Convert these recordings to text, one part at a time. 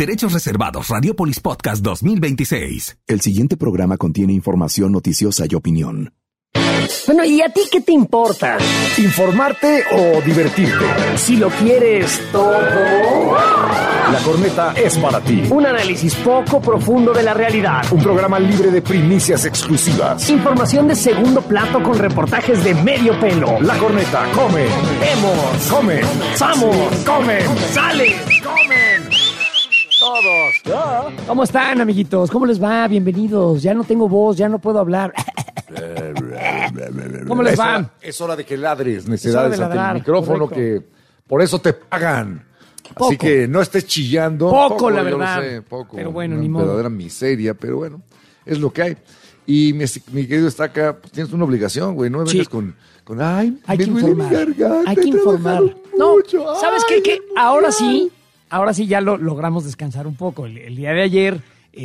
Derechos reservados. Radiopolis Podcast 2026. El siguiente programa contiene información noticiosa y opinión. Bueno, ¿y a ti qué te importa? ¿Informarte o divertirte? Si lo quieres todo. La Corneta es para ti. Un análisis poco profundo de la realidad. Un programa libre de primicias exclusivas. Información de segundo plato con reportajes de medio pelo. La Corneta come. Vemos. Comen. Vamos. Comen. Sale. Comen. Todos. ¿Cómo están, amiguitos? ¿Cómo les va? Bienvenidos. Ya no tengo voz, ya no puedo hablar. ¿Cómo les va? Es hora de que ladres, necesidades ante ladrar, el micrófono, correcto. que por eso te pagan. Poco. Así que no estés chillando. Poco, la yo verdad. lo sé, poco. Pero bueno, Una ni modo. verdadera miseria, pero bueno, es lo que hay. Y mi querido Estaca, pues tienes una obligación, güey. No me vengas con ay, Hay me que duele informar. mi garganta, Hay que he informar. trabajado No, mucho, ¿sabes ay, qué? Ahora sí ya lo logramos descansar un poco. El día de ayer,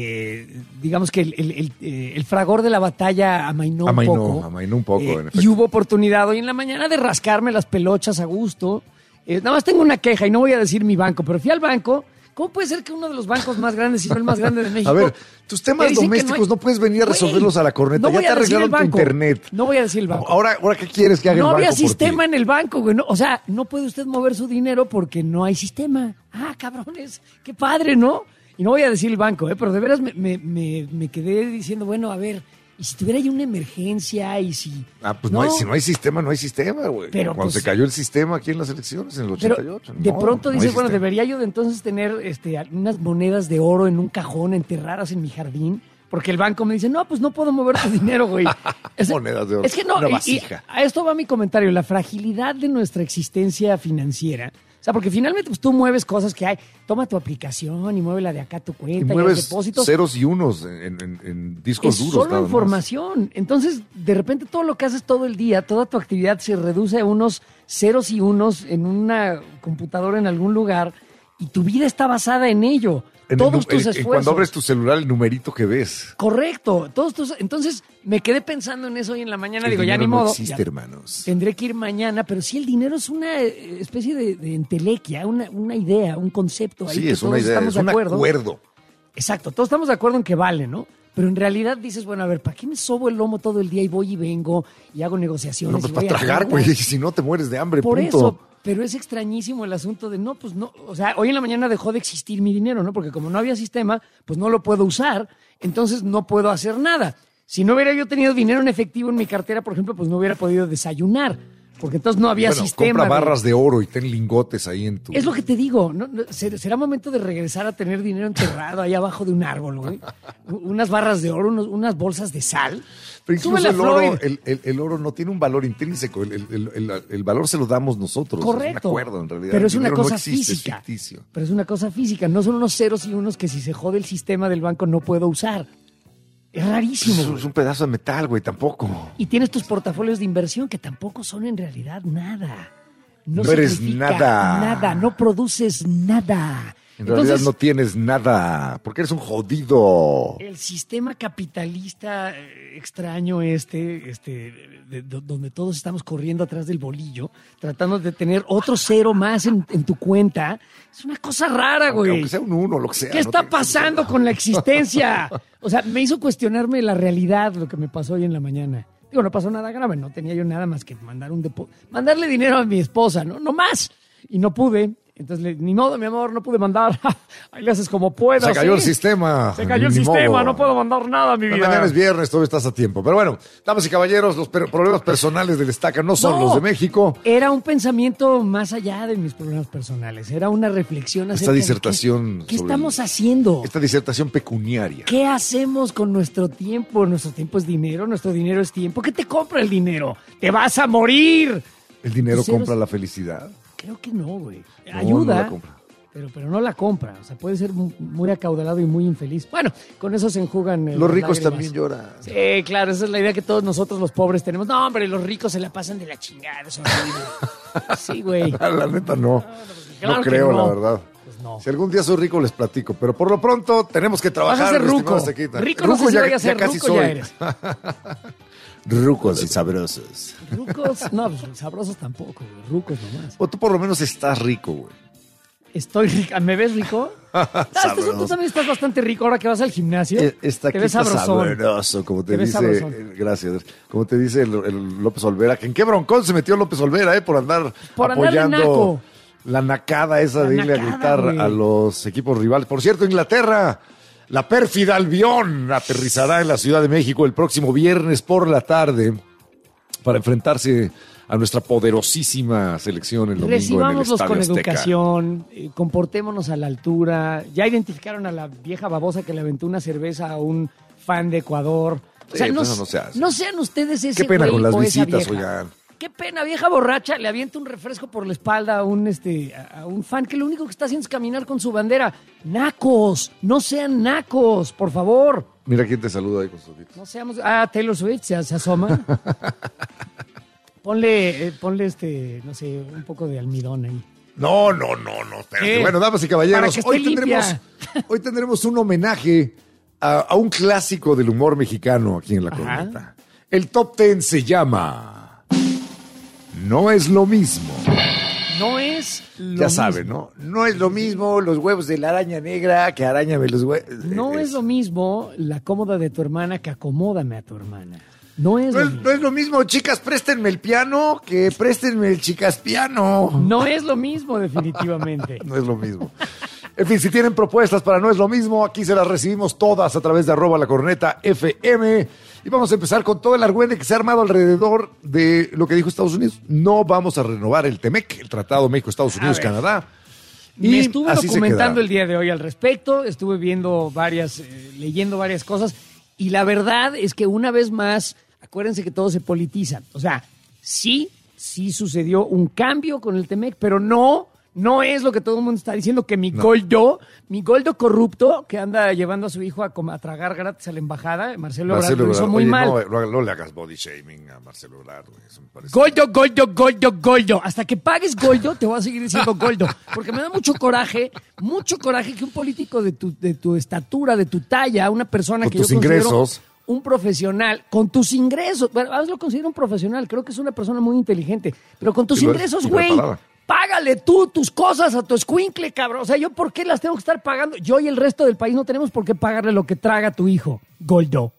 digamos que el fragor de la batalla amainó un poco. En efecto. Y hubo oportunidad hoy en la mañana de rascarme las pelochas a gusto. Nada más tengo una queja y no voy a decir mi banco, pero fui al banco. ¿Cómo puede ser que uno de los bancos más grandes, si no el más grande de México? A ver, tus temas dicen que domésticos no puedes venir a Güey, resolverlos a la Corneta. no Ya voy te a decir arreglaron el tu banco. internet. No voy a decir el banco. Ahora, ¿qué quieres que haga No el banco había por ti? sistema en el banco, güey. O sea, no puede usted mover su dinero porque no hay sistema. Ah, cabrones, qué padre, ¿no? Y no voy a decir el banco, pero de veras me quedé diciendo, bueno, a ver, ¿y si tuviera ahí una emergencia? ¿Y si...? Pues no hay, si no hay sistema, no hay sistema, güey. Pero, cuando pues, se cayó el sistema aquí en las elecciones, en el Pero 88. de no, pronto no hay dices, bueno, sistema. debería yo de entonces tener unas monedas de oro en un cajón enterradas en mi jardín, porque el banco me dice, no, pues no puedo mover tu dinero, güey. Monedas de oro. Es que no, Una y vasija. a esto va mi comentario, la fragilidad de nuestra existencia financiera. O sea, porque finalmente pues, tú mueves cosas que hay. Toma tu aplicación y muévela de acá a tu Y cuenta y, mueves los depósitos. ceros y unos en discos Es duros. solo nada más. información. Entonces, de repente todo lo que haces todo el día, toda tu actividad se reduce a unos ceros y unos en una computadora en algún lugar y tu vida está basada en ello. Todos tus esfuerzos. Cuando abres tu celular, el numerito que ves. Correcto. Entonces, me quedé pensando en eso hoy en la mañana. El Digo, ya dinero ni no modo. existe, ya hermanos. tendré que ir mañana, pero sí el dinero es una especie de entelequia, una idea, un concepto. Ahí Sí, que es una todos idea, estamos es un de acuerdo. acuerdo. Exacto, todos estamos de acuerdo en que vale, ¿no? Pero en realidad dices, bueno, a ver, ¿para qué me sobo el lomo todo el día y voy y vengo y hago negociaciones? No, pues y para voy a tragar, juntas? güey. Si no te mueres de hambre, Por punto. eso, pero es extrañísimo el asunto de no, pues no, o sea, hoy en la mañana dejó de existir mi dinero, ¿no? Porque como no había sistema, pues no lo puedo usar, entonces no puedo hacer nada. Si no hubiera yo tenido dinero en efectivo en mi cartera, por ejemplo, pues no hubiera podido desayunar, porque entonces no había sistema. Compra güey. barras de oro y ten lingotes ahí en tu... Es lo que te digo, será momento de regresar a tener dinero enterrado ahí abajo de un árbol, güey. Unas barras de oro, unas bolsas de sal. Pero incluso Súbele a el oro, Floyd. el oro no tiene un valor intrínseco. El valor se lo damos nosotros. Correcto. Es un acuerdo, en realidad. Pero es El una dinero cosa no existe, física. Es ficticio. Pero es una cosa física. No son unos ceros y unos que si se jode el sistema del banco no puedo usar. Es rarísimo. Es un pedazo de metal, güey, tampoco. Y tienes tus portafolios de inversión que tampoco son en realidad nada. No eres significa nada. Nada, no produces nada. En realidad no tienes nada, porque eres un jodido. El sistema capitalista extraño donde todos estamos corriendo atrás del bolillo, tratando de tener otro cero más en tu cuenta, es una cosa rara, güey. Aunque sea un uno, lo que sea. ¿Qué no está tiene que ser pasando nada. con la existencia? O sea, me hizo cuestionarme la realidad lo que me pasó hoy en la mañana. Digo, no pasó nada grave, no tenía yo nada más que mandarle dinero a mi esposa, ¿no? No más. Y no pude. Entonces, ni modo, mi amor, no pude mandar. Ahí le haces como puedas. Se cayó ¿sí? el sistema. Se cayó el Ni sistema, modo. no puedo mandar nada, mi vida. Mañana es viernes, todavía estás a tiempo. Pero bueno, damas y caballeros, los problemas personales del Estaca no son los de México. Era un pensamiento más allá de mis problemas personales. Era una reflexión acerca de disertación ¿Qué sobre estamos haciendo? Esta disertación pecuniaria. ¿Qué hacemos con nuestro tiempo? Nuestro tiempo es dinero, nuestro dinero es tiempo. ¿Qué te compra el dinero? ¡Te vas a morir! ¿El dinero Tus ceros- compra la felicidad? Creo que no, güey. No, Ayuda. no la compra. Pero no la compra. O sea, puede ser muy acaudalado y muy infeliz. Bueno, con eso se enjugan. Los ricos lágrimas. también lloran. Sí, claro, esa es la idea que todos nosotros los pobres tenemos. No, hombre, los ricos se la pasan de la chingada. Es horrible. Sí, güey. La neta no. Claro No que creo, no. la verdad. Pues no. Si algún día soy rico, les platico. Pero por lo pronto tenemos que trabajar. Vas a ser mi estimado ruco. Estequita. Rico no sé si vaya a ser, casi ruco soy. ya eres. Rucos y sabrosos. Rucos, no, pues, sabrosos tampoco, güey. Rucos nomás. O tú por lo menos estás rico, güey. Estoy rico. ¿Me ves rico? Tú también estás bastante rico ahora que vas al gimnasio. Te ves sabroso, como te dice. Gracias. Como te dice el López Olvera. ¿En qué broncón se metió López Olvera, por andar apoyando la nacada esa de irle a gritar, güey, a los equipos rivales? Por cierto, Inglaterra, la pérfida Albión aterrizará en la Ciudad de México el próximo viernes por la tarde para enfrentarse a nuestra poderosísima selección el domingo en el Estadio Recibámoslos con Azteca. Educación, comportémonos a la altura. Ya identificaron a la vieja babosa que le aventó una cerveza a un fan de Ecuador. O sea, no sean ustedes ese Qué pena güey con las o esa visitas, vieja. oigan. Qué pena, vieja borracha, le avienta un refresco por la espalda a un fan que lo único que está haciendo es caminar con su bandera. ¡Nacos! No sean nacos, por favor. Mira quién te saluda ahí con sus ojitos. No seamos... Taylor Swift se asoma. Ponle no sé, un poco de almidón ahí. No. Espérate. Bueno, damas y caballeros, hoy tendremos un homenaje a un clásico del humor mexicano aquí en La Corneta. El Top 10 se llama No es lo mismo. No es lo mismo. Ya saben, ¿no? No es lo mismo los huevos de la araña negra que arañame los huevos. No es lo mismo la cómoda de tu hermana que acomódame a tu hermana. No es lo mismo, chicas, préstenme el piano que préstenme el chicas piano. No es lo mismo, definitivamente. No es lo mismo. En fin, si tienen propuestas para No es lo mismo, aquí se las recibimos todas a través de @lacornetafm. Y vamos a empezar con todo el argüende que se ha armado alrededor de lo que dijo Estados Unidos. No vamos a renovar el TEMEC, el Tratado México-Estados Unidos-Canadá. Me estuve documentando el día de hoy al respecto, estuve viendo leyendo varias cosas, y la verdad es que una vez más, acuérdense que todo se politiza. O sea, sí sucedió un cambio con el TEMEC, pero no es lo que todo el mundo está diciendo, que mi Goldo corrupto, que anda llevando a su hijo a tragar gratis a la embajada, Marcelo Ebrard, lo hizo muy mal. No le hagas body shaming a Marcelo Ebrard, güey. Eso me parece... Goldo. Hasta que pagues Goldo, te voy a seguir diciendo Goldo. Porque me da mucho coraje que un político de tu estatura, de tu talla, una persona con que yo tus considero ingresos, un profesional, con tus ingresos, bueno, a veces lo considero un profesional, creo que es una persona muy inteligente, pero con tus ingresos, güey, págale tú tus cosas a tu escuincle, cabrón. O sea, ¿yo por qué las tengo que estar pagando? Yo y el resto del país no tenemos por qué pagarle lo que traga tu hijo, Goldo.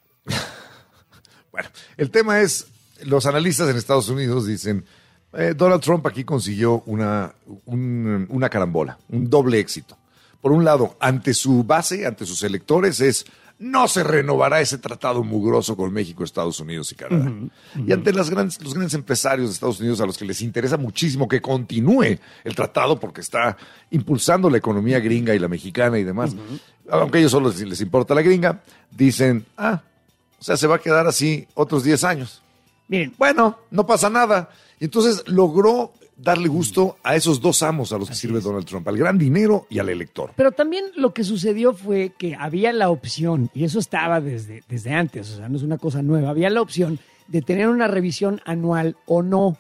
Bueno, el tema es, los analistas en Estados Unidos dicen, Donald Trump aquí consiguió una carambola, un doble éxito. Por un lado, ante su base, ante sus electores, no se renovará ese tratado mugroso con México, Estados Unidos y Canadá. Y ante los grandes empresarios de Estados Unidos, a los que les interesa muchísimo que continúe el tratado porque está impulsando la economía gringa y la mexicana y demás, aunque a ellos solo les importa la gringa, dicen, o sea, se va a quedar así otros 10 años. Miren, bueno, no pasa nada. Y entonces logró darle gusto a esos dos amos a los que sirve Donald Trump, al gran dinero y al elector. Pero también lo que sucedió fue que había la opción, y eso estaba desde antes, o sea, no es una cosa nueva, había la opción de tener una revisión anual o no,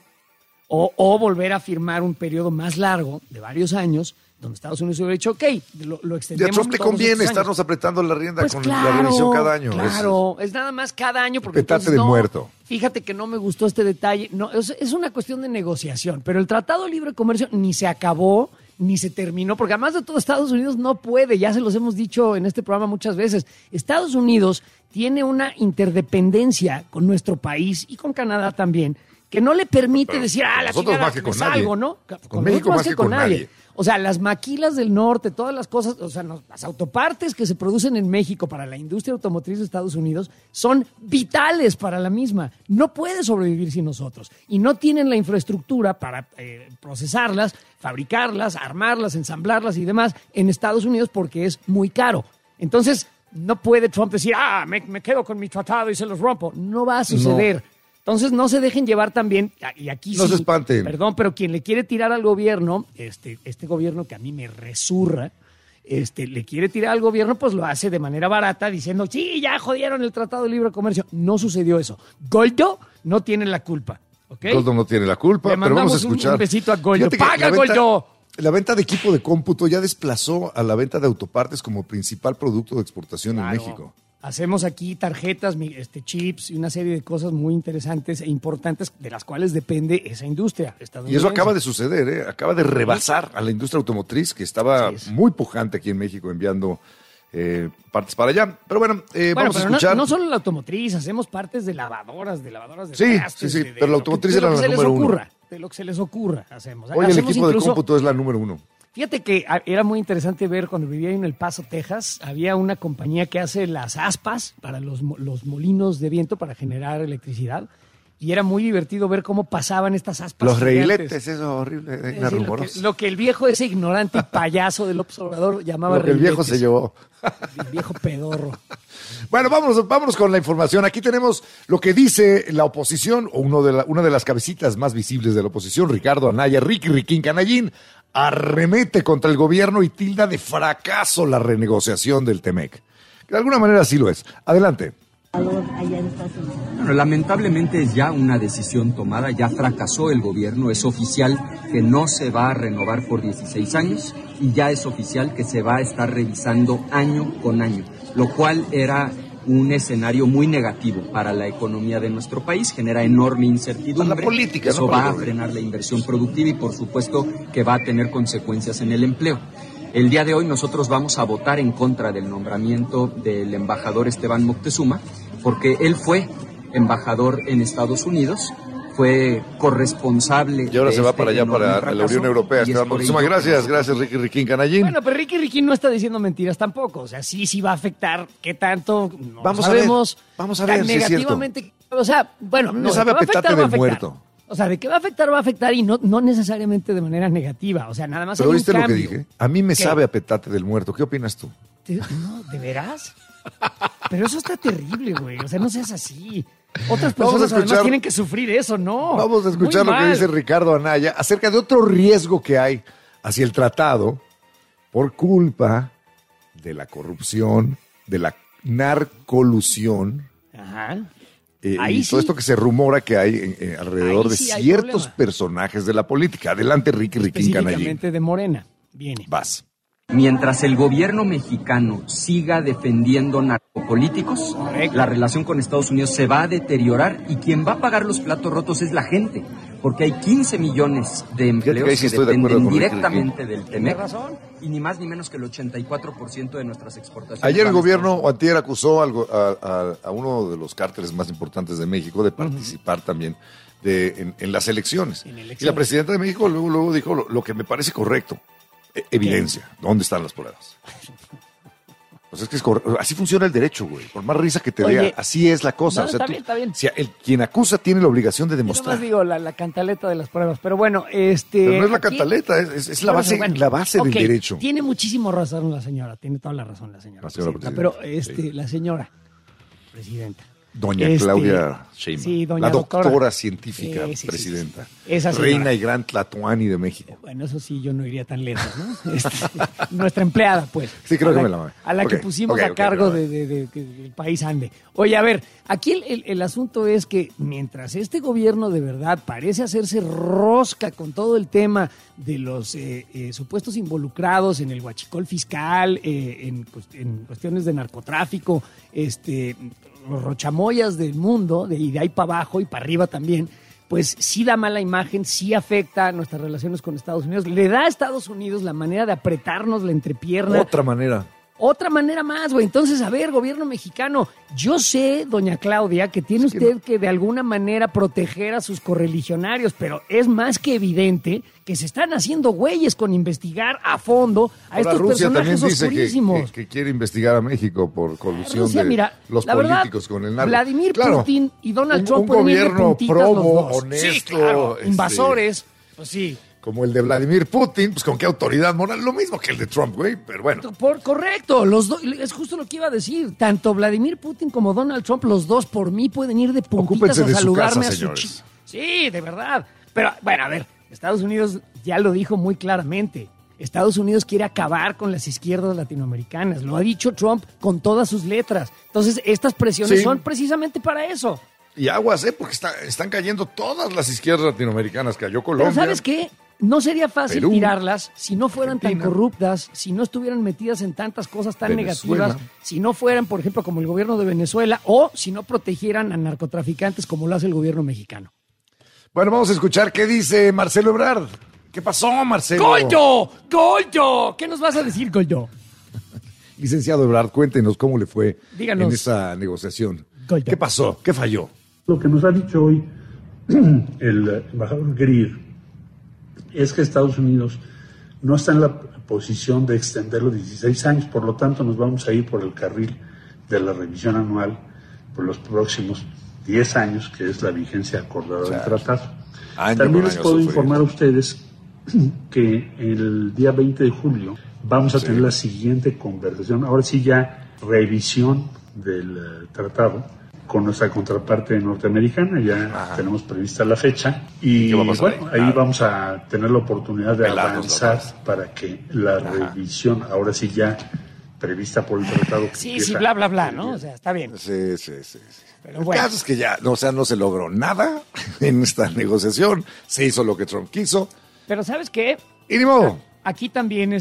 o volver a firmar un periodo más largo, de varios años, donde Estados Unidos hubiera dicho, ok, lo extendemos. Y a Trump le conviene estarnos apretando la rienda pues con claro, la revisión cada año. Claro, es nada más cada año. Porque petate del muerto. Fíjate que no me gustó este detalle. No, es una cuestión de negociación, pero el Tratado de Libre Comercio ni se acabó, ni se terminó, porque además de todo Estados Unidos no puede, ya se los hemos dicho en este programa muchas veces, Estados Unidos tiene una interdependencia con nuestro país y con Canadá también, que no le permite decir, la chingada, que me salgo, ¿no? Con México más que con nadie. O sea, las maquilas del norte, todas las cosas, o sea, las autopartes que se producen en México para la industria automotriz de Estados Unidos son vitales para la misma. No puede sobrevivir sin nosotros. Y no tienen la infraestructura para procesarlas, fabricarlas, armarlas, ensamblarlas y demás en Estados Unidos porque es muy caro. Entonces, no puede Trump decir, me quedo con mi tratado y se los rompo. No va a suceder. No. Entonces, no se dejen llevar también, y aquí no sí, se espanten. Perdón, pero quien le quiere tirar al gobierno, este gobierno que a mí me resurra, le quiere tirar al gobierno, pues lo hace de manera barata, diciendo, sí, ya jodieron el Tratado de Libre Comercio. No sucedió eso. Goldo no tiene la culpa, ¿ok? Goldo no tiene la culpa, pero vamos a escuchar. Un besito a Goldo. ¡Paga, Goldo! La venta de equipo de cómputo ya desplazó a la venta de autopartes como principal producto de exportación en México. Hacemos aquí tarjetas, chips y una serie de cosas muy interesantes e importantes de las cuales depende esa industria Y estadounidense. eso acaba de suceder, ¿eh? Acaba de rebasar a la industria automotriz, que estaba muy pujante aquí en México enviando partes para allá. Pero bueno, vamos a escuchar. No solo la automotriz, hacemos partes de lavadoras de Sí, trastes, sí, de pero la automotriz era la número uno. De lo que se les ocurra, hacemos. Hoy el Hacemos equipo de incluso- cómputo es la número 1. Fíjate que era muy interesante ver cuando vivía en El Paso, Texas, había una compañía que hace las aspas para los molinos de viento para generar electricidad y era muy divertido ver cómo pasaban estas aspas. Los gigantes. reiletes, eso horrible, Es era decir, rumoroso. lo que el viejo ese ignorante y payaso del observador llamaba Lo que el viejo se reiletes. llevó. El viejo pedorro. Bueno, vámonos con la información. Aquí tenemos lo que dice la oposición, o una de las cabecitas más visibles de la oposición, Ricardo Anaya, Riquín Canallín, arremete contra el gobierno y tilda de fracaso la renegociación del TEMEC. Que de alguna manera sí lo es. Adelante. Bueno, lamentablemente es ya una decisión tomada, ya fracasó el gobierno, es oficial que no se va a renovar por 16 años y ya es oficial que se va a estar revisando año con año, lo cual era un escenario muy negativo para la economía de nuestro país, genera enorme incertidumbre. Para la política, eso ¿no? va a frenar la inversión productiva y por supuesto que va a tener consecuencias en el empleo. El día de hoy nosotros vamos a votar en contra del nombramiento del embajador Esteban Moctezuma, porque él fue embajador en Estados Unidos, fue corresponsable. Y ahora de se va este para allá, enorme para la fracaso, Unión Europea. y es Esteban por Moctezuma. ello que Gracias, nosotros- Riquín Canallín. Bueno, pero Ricky no está diciendo mentiras tampoco. O sea, sí va a afectar. ¿Qué tanto? No Vamos a sabemos. ver, vamos a ver Tan si es cierto. negativamente. O sea, bueno, Me no, sabe de que va a petate afectar, va a de afectar. muerto. O sea, de que va a afectar y no necesariamente de manera negativa. O sea, nada más ¿Pero hay un viste lo que cambio. dije? A mí me ¿Qué? sabe a petate del muerto. ¿Qué opinas tú? No, ¿de veras? Pero eso está terrible, güey. O sea, no seas así. Otras Vamos a personas además escuchar- tienen que sufrir eso, ¿no? Vamos a escuchar Muy lo que mal. dice Ricardo Anaya acerca de otro riesgo que hay hacia el tratado por culpa de la corrupción, de la narcolusión, Ajá. y Ahí todo sí. esto que se rumora que hay alrededor Ahí de sí hay ciertos problema. personajes de la política. Adelante, Riquín Canallín. Específicamente de Morena. Viene. Vas. Mientras el gobierno mexicano siga defendiendo narcopolíticos, Correcto. la relación con Estados Unidos se va a deteriorar y quien va a pagar los platos rotos es la gente, porque hay 15 millones de que empleos ahí sí que estoy de acuerdo dependen con Ricky directamente del Tiene TEMEC razón. y ni más ni menos que el 84% de nuestras exportaciones. Ayer el van a gobierno, Estados o antier, acusó a uno de los cárteles más importantes de México de participar también en las elecciones. En elecciones. Y la presidenta de México luego dijo lo que me parece correcto. Evidencia. ¿Dónde están las pruebas? Pues es que así funciona el derecho, güey. Por más risa que te Oye, dé, así es la cosa. no, O sea, está tú- bien, está bien. si quien acusa tiene la obligación de Yo demostrar. nomás digo la cantaleta de las pruebas, pero bueno, Pero no es la aquí- cantaleta, es la Por base, eso, bueno, la base del ok, derecho. Tiene muchísimo razón la señora, tiene toda la razón la señora. La señora presidenta, presidenta, pero sí. la señora presidenta. Doña Claudia Sheinbaum, sí, doña la doctora doctora. científica Sí, sí, sí, presidenta, sí. Esa señora. reina y gran Tlatoani de México. Bueno, eso sí, yo no iría tan lejos, ¿no? Nuestra empleada, pues. Sí, creo A que la- me la- A la que ok, pusimos ok, a ok, cargo ok. de que el país ande. Oye, a ver, aquí el asunto es que mientras este gobierno de verdad parece hacerse rosca con todo el tema de los supuestos involucrados en el huachicol fiscal, en cuestiones de narcotráfico, los rochamoyas del mundo, y de ahí para abajo y para arriba también, pues sí da mala imagen, sí afecta a nuestras relaciones con Estados Unidos, le da a Estados Unidos la manera de apretarnos la entrepierna. Otra manera. Otra manera más, güey. Entonces, a ver, gobierno mexicano, yo sé, doña Claudia, que tiene usted que de alguna manera proteger a sus correligionarios, pero es más que evidente que se están haciendo güeyes con investigar a fondo a Ahora estos Rusia también personajes dice oscurísimos. que quiere investigar a México por colusión Rusia, de mira, los la verdad, políticos con el narco. Vladimir Claro, Putin y Donald un Trump pueden ir de gobierno puntitas los probo, dos. honesto, Sí, claro, invasores, pues sí. como el de Vladimir Putin, pues con qué autoridad moral, lo mismo que el de Trump, güey, pero bueno. Correcto, los dos, es justo lo que iba a decir. Tanto Vladimir Putin como Donald Trump, los dos por mí pueden ir de puntitas Ocúpense a de su saludarme casa, a su señores. Sí, de verdad. Pero bueno, a ver, Estados Unidos ya lo dijo muy claramente. Estados Unidos quiere acabar con las izquierdas latinoamericanas. Lo ha dicho Trump con todas sus letras. Entonces, estas presiones Sí. son precisamente para eso. Y aguas, porque están cayendo todas las izquierdas latinoamericanas. Cayó Colombia. Pero ¿sabes qué? No sería fácil Perú, tirarlas si no fueran Argentina, tan corruptas, si no estuvieran metidas en tantas cosas tan Venezuela. negativas, si no fueran, por ejemplo, como el gobierno de Venezuela, o si no protegieran a narcotraficantes como lo hace el gobierno mexicano. Bueno, vamos a escuchar qué dice Marcelo Ebrard. ¿Qué pasó, Marcelo? ¡Goldo! ¡Goldo! ¿Qué nos vas a decir, Goldo? Licenciado Ebrard, cuéntenos cómo le fue Díganos. en esa negociación. Goldo. ¿Qué pasó? ¿Qué falló? Lo que nos ha dicho hoy el embajador Greer es que Estados Unidos no está en la posición de extender los 16 años, por lo tanto nos vamos a ir por el carril de la revisión anual por los próximos 10 años, que es la vigencia acordada del tratado. También les puedo informar a ustedes que el día 20 de julio vamos a tener la siguiente conversación, ahora sí ya revisión del tratado con nuestra contraparte norteamericana, ya tenemos prevista la fecha y bueno, ahí vamos a tener la oportunidad de avanzar para que la revisión, ahora sí ya prevista por el tratado. Sí, bla, bla, bla, ¿no? O sea, está bien. Sí. Pero El bueno. caso es que ya, no se logró nada en esta negociación, se hizo lo que Trump quiso, Pero ¿sabes qué? y ni modo. Aquí también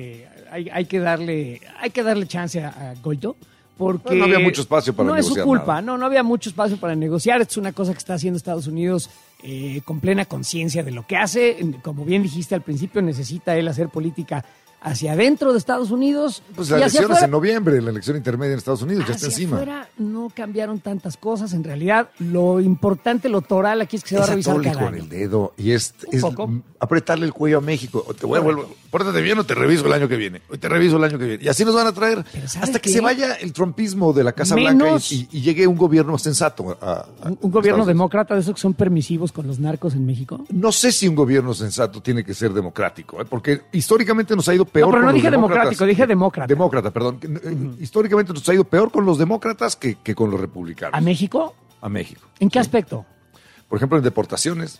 hay que darle chance a Goldo, porque Bueno, no había mucho espacio para no es su negociar culpa, nada. no había mucho espacio para negociar. Esto es una cosa que está haciendo Estados Unidos con plena conciencia de lo que hace. Como bien dijiste al principio, necesita él hacer política hacia adentro de Estados Unidos. Pues y la hacia elección es afuera. en noviembre, la elección intermedia en Estados Unidos, ya está Hacia encima. afuera no cambiaron tantas cosas. En realidad, lo importante, lo toral aquí es que se va a revisar atólico cada en año. el dedo y es poco. apretarle el cuello a México. O te voy a volver, pórtate bien o te reviso el año que viene. Hoy te reviso el año que viene. Y así nos van a traer Pero ¿sabes hasta que qué? se vaya el trumpismo de la Casa Menos- Blanca y llegue un gobierno sensato. Un gobierno Estados Unidos. demócrata de esos que son permisivos con los narcos en México. No sé si un gobierno sensato tiene que ser democrático, porque históricamente nos ha ido peor No, pero con no los dije demócratas. democrático, dije demócrata. Demócrata, perdón. Históricamente nos ha ido peor con los demócratas que con los republicanos. ¿A México? A México. ¿En qué aspecto? Por ejemplo, en deportaciones.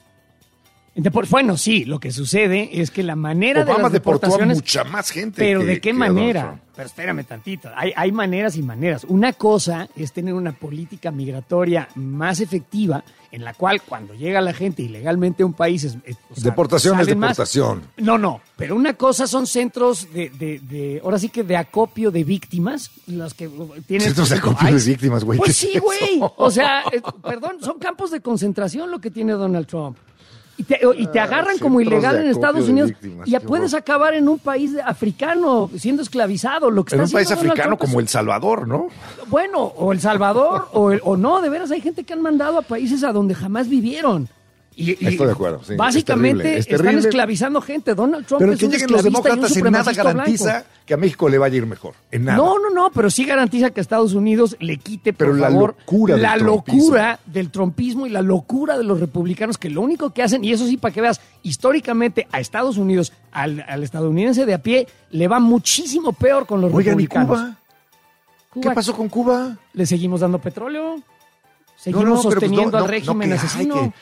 Bueno, sí, lo que sucede es que la manera de Obama las deportó a deportaciones... mucha más gente. Pero que- ¿de qué que Donald manera? Trump. Pero espérame tantito. Hay maneras y maneras. Una cosa es tener una política migratoria más efectiva en la cual cuando llega la gente ilegalmente a un país... Deportación es salen más. deportación. No. Pero una cosa son centros ahora sí que de acopio de víctimas, los que tienen... Centros de acopio Ay, de víctimas, güey. Pues ¿qué sí, es güey. eso? O sea, perdón, son campos de concentración lo que tiene Donald Trump. Y te agarran como centros ilegal de en acopio Estados de Unidos víctimas, y ya qué puedes horror. acabar en un país africano siendo esclavizado. Lo que En está un país haciendo Donald africano Trump es- como El Salvador, ¿no? Bueno, o El Salvador, o no, de veras hay gente que han mandado a países a donde jamás vivieron. Y Estoy de acuerdo, sí, básicamente es están terrible. esclavizando gente. Donald Trump Pero es que un lleguen los esclavista y un demócratas en nada supremacista garantiza blanco. que a México le vaya a ir mejor. En nada. No, pero sí garantiza que a Estados Unidos le quite, por Pero la favor, locura del la trumpismo. locura del trumpismo y la locura de los republicanos, que lo único que hacen, y eso sí, para que veas, históricamente a Estados Unidos, al estadounidense de a pie, le va muchísimo peor con los Oigan, ¿y republicanos. Cuba? Cuba, ¿Qué pasó con Cuba? ¿Le seguimos dando petróleo? ¿Seguimos sosteniendo al régimen que asesino?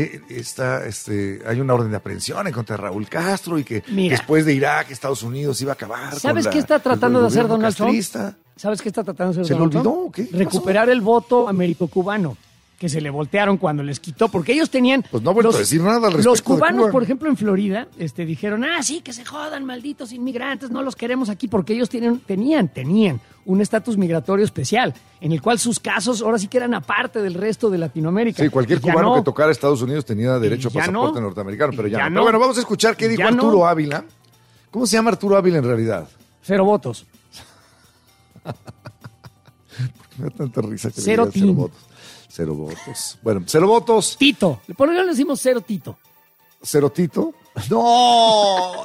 hay una orden de aprehensión en contra de Raúl Castro y que Mira. después de Irak, Estados Unidos iba a acabar. ¿Sabes con qué está tratando de hacer gobierno Donald Trump? castrista. ¿Sabes qué está tratando de hacer ¿Se le Donald olvidó Trump? o qué? ¿Qué Recuperar el voto américo-cubano, que se le voltearon cuando les quitó, porque ellos tenían... Pues no ha vuelto a decir nada al respecto Los de cubanos, Cuba. por ejemplo, en Florida, dijeron, sí, que se jodan, malditos inmigrantes, no los queremos aquí, porque ellos tenían un estatus migratorio especial, en el cual sus casos ahora sí que eran aparte del resto de Latinoamérica. Sí, cualquier Y ya cubano no. que tocara Estados Unidos tenía derecho a Ya pasaporte no. norteamericano, pero ya, Ya no. no. Pero bueno, vamos a escuchar qué dijo Ya no. Arturo Ávila. ¿Cómo se llama Arturo Ávila en realidad? 0 votos. Me da tanta risa que le Cero digan cero team. votos. 0 votos. Bueno, 0 votos. Tito. Por eso le decimos 0 Tito. 0 Tito. No.